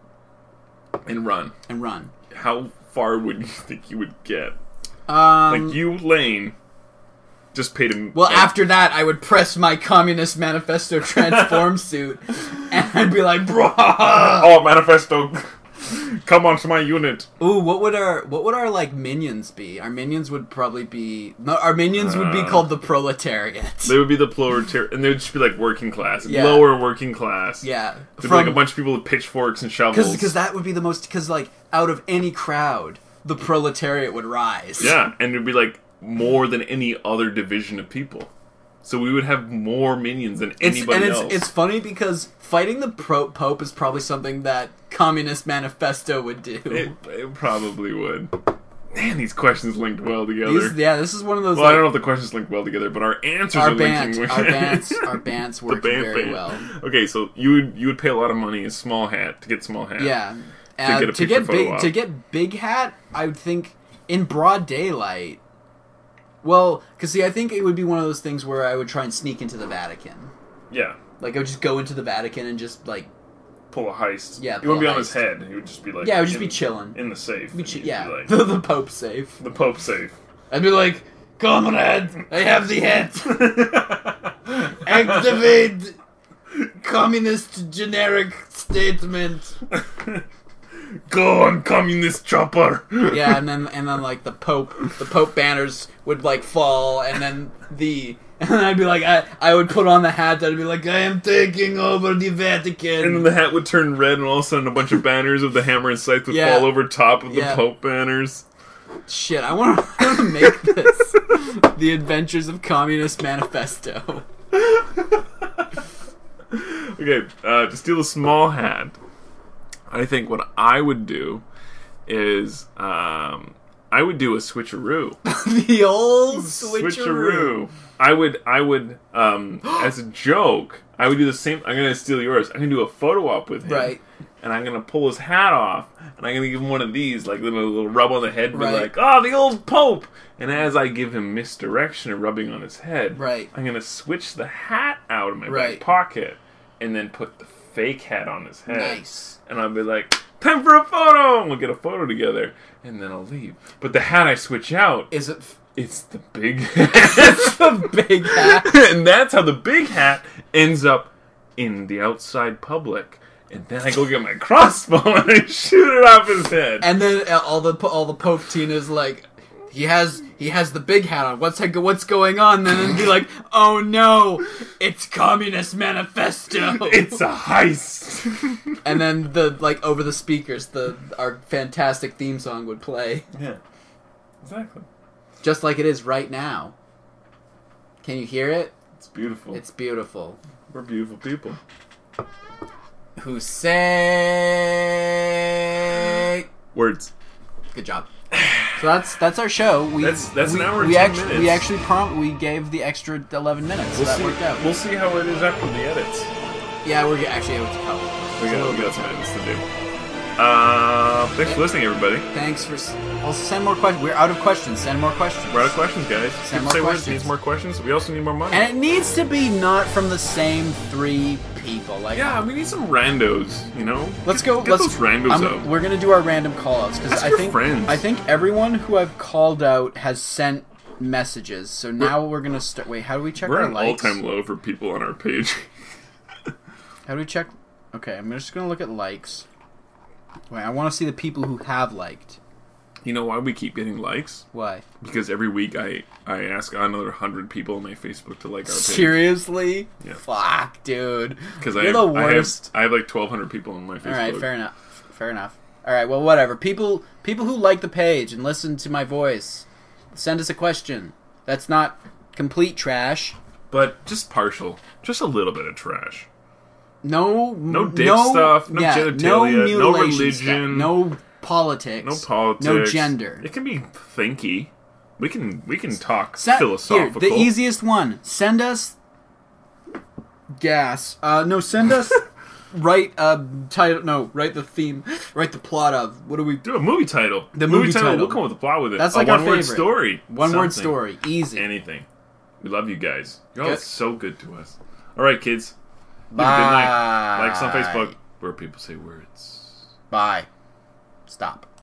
Speaker 2: and run. How far would you think you would get? Like you, Lane. Just paid him.
Speaker 1: Well, after that, I would press my Communist Manifesto transform suit, and I'd be like, "Bro,
Speaker 2: oh, Manifesto, come onto my unit."
Speaker 1: Ooh, what would our like minions be? Our minions would probably be would be called the proletariat.
Speaker 2: They would be the proletariat, and they would just be like working class, lower working class.
Speaker 1: Yeah,
Speaker 2: there'd be like a bunch of people with pitchforks and shovels.
Speaker 1: Because that would be the most. Because like out of any crowd, the proletariat would rise.
Speaker 2: Yeah, and it'd be like. More than any other division of people. So we would have more minions than anybody else.
Speaker 1: It's funny because fighting the Pope is probably something that Communist Manifesto would do.
Speaker 2: It probably would. Man, these questions linked well together.
Speaker 1: This is one of those...
Speaker 2: Well, I don't know if the questions linked well together, but our answers are linking.
Speaker 1: Our bants work very well.
Speaker 2: Okay, so you would pay a lot of money in Small Hat to get Small Hat.
Speaker 1: Yeah.
Speaker 2: To
Speaker 1: get Big Hat, I would think in broad daylight... Well, because I think it would be one of those things where I would try and sneak into the Vatican.
Speaker 2: Yeah.
Speaker 1: Like, I would just go into the Vatican and just, like...
Speaker 2: Pull a heist.
Speaker 1: Yeah,
Speaker 2: it wouldn't be on his head. He would just be, like...
Speaker 1: Yeah, it would just be chilling.
Speaker 2: In the safe.
Speaker 1: Yeah,
Speaker 2: like,
Speaker 1: the Pope safe.
Speaker 2: The Pope safe.
Speaker 1: I'd be like, Comrade, I have the hat. Activate communist generic statement.
Speaker 2: Go on, communist chopper.
Speaker 1: Yeah, and then like the Pope banners would like fall, and then I'd be like, I would put on the hat. I'd be like, I am taking over the Vatican.
Speaker 2: And then the hat would turn red, and all of a sudden a bunch of banners of the Hammer and Scythe would fall over top of the Pope banners.
Speaker 1: Shit, I want to make this The Adventures of Communist Manifesto.
Speaker 2: Okay, to steal a Small Hat. I think what I would do is I would do a switcheroo.
Speaker 1: The old switcheroo.
Speaker 2: I would as a joke, I would do the same. I'm gonna steal yours. I'm gonna do a photo op with him,
Speaker 1: right?
Speaker 2: And I'm gonna pull his hat off, and I'm gonna give him one of these, like little rub on the head, and be like, "Oh, the old Pope." And as I give him misdirection and rubbing on his head,
Speaker 1: right,
Speaker 2: I'm gonna switch the hat out of my back pocket, and then put the fake hat on his head.
Speaker 1: Nice.
Speaker 2: And I'll be like, "Time for a photo!" And we'll get a photo together, and then I'll leave. But the hat I switch out...
Speaker 1: Is it...
Speaker 2: It's the big hat.
Speaker 1: It's the big hat.
Speaker 2: And that's how the big hat ends up in the outside public. And then I go get my crossbow and I shoot it off his head.
Speaker 1: And then all the Pope teen is like... He has the big hat on. What's going on? Then it'd be like, oh no, it's Communist Manifesto.
Speaker 2: It's a heist.
Speaker 1: And then over the speakers, our fantastic theme song would play.
Speaker 2: Yeah, exactly.
Speaker 1: Just like it is right now. Can you hear it?
Speaker 2: It's beautiful.
Speaker 1: It's beautiful.
Speaker 2: We're beautiful people.
Speaker 1: Who say
Speaker 2: words.
Speaker 1: Good job. So that's our show.
Speaker 2: That's an hour and
Speaker 1: 10
Speaker 2: minutes.
Speaker 1: We actually we gave the extra 11 minutes. So that worked out.
Speaker 2: We'll see how it is after the edits.
Speaker 1: Yeah, we're actually able to help.
Speaker 2: We got some edits to do. Thanks for listening, everybody.
Speaker 1: Thanks for... Also, send more questions. We're out of questions. Send more questions.
Speaker 2: We're out of questions, guys.
Speaker 1: Send more questions.
Speaker 2: Needs more questions. We also need more money.
Speaker 1: And it needs to be not from the same 3 people. Like,
Speaker 2: yeah, we need some randos, you know?
Speaker 1: Let's go.
Speaker 2: Get those randos out.
Speaker 1: We're going to do our random call-outs. Because
Speaker 2: friends.
Speaker 1: I think everyone who I've called out has sent messages. So now we're going to start... Wait, how do we check our likes?
Speaker 2: We're at all-time low for people on our page.
Speaker 1: How do we check... Okay, I'm just going to look at likes. Wait, I want to see the people who have liked.
Speaker 2: You know why we keep getting likes?
Speaker 1: Why?
Speaker 2: Because every week I ask another 100 people on my Facebook to like our page.
Speaker 1: Seriously?
Speaker 2: Yeah.
Speaker 1: Fuck, dude.
Speaker 2: Because
Speaker 1: you're the worst.
Speaker 2: I have like 1,200 people on my Facebook.
Speaker 1: Alright, fair enough. Alright, well, whatever. People who like the page and listen to my voice, send us a question. That's not complete trash.
Speaker 2: But just partial. Just a little bit of trash.
Speaker 1: No
Speaker 2: dick stuff, no genitalia, no religion,
Speaker 1: stuff, no politics, no gender.
Speaker 2: It can be thinky. We can talk philosophical.
Speaker 1: Here, the easiest one. Send us gas. Send us write title. No, write the theme. Write the plot of. What do we
Speaker 2: do? A movie title.
Speaker 1: The movie title.
Speaker 2: We'll come with a plot with it.
Speaker 1: That's like a one-word
Speaker 2: story.
Speaker 1: One-word story. Easy.
Speaker 2: Anything. We love you guys. You're all so good to us. All right, kids.
Speaker 1: Bye.
Speaker 2: Have a good night. Like us on Facebook where people say words.
Speaker 1: Bye. Stop.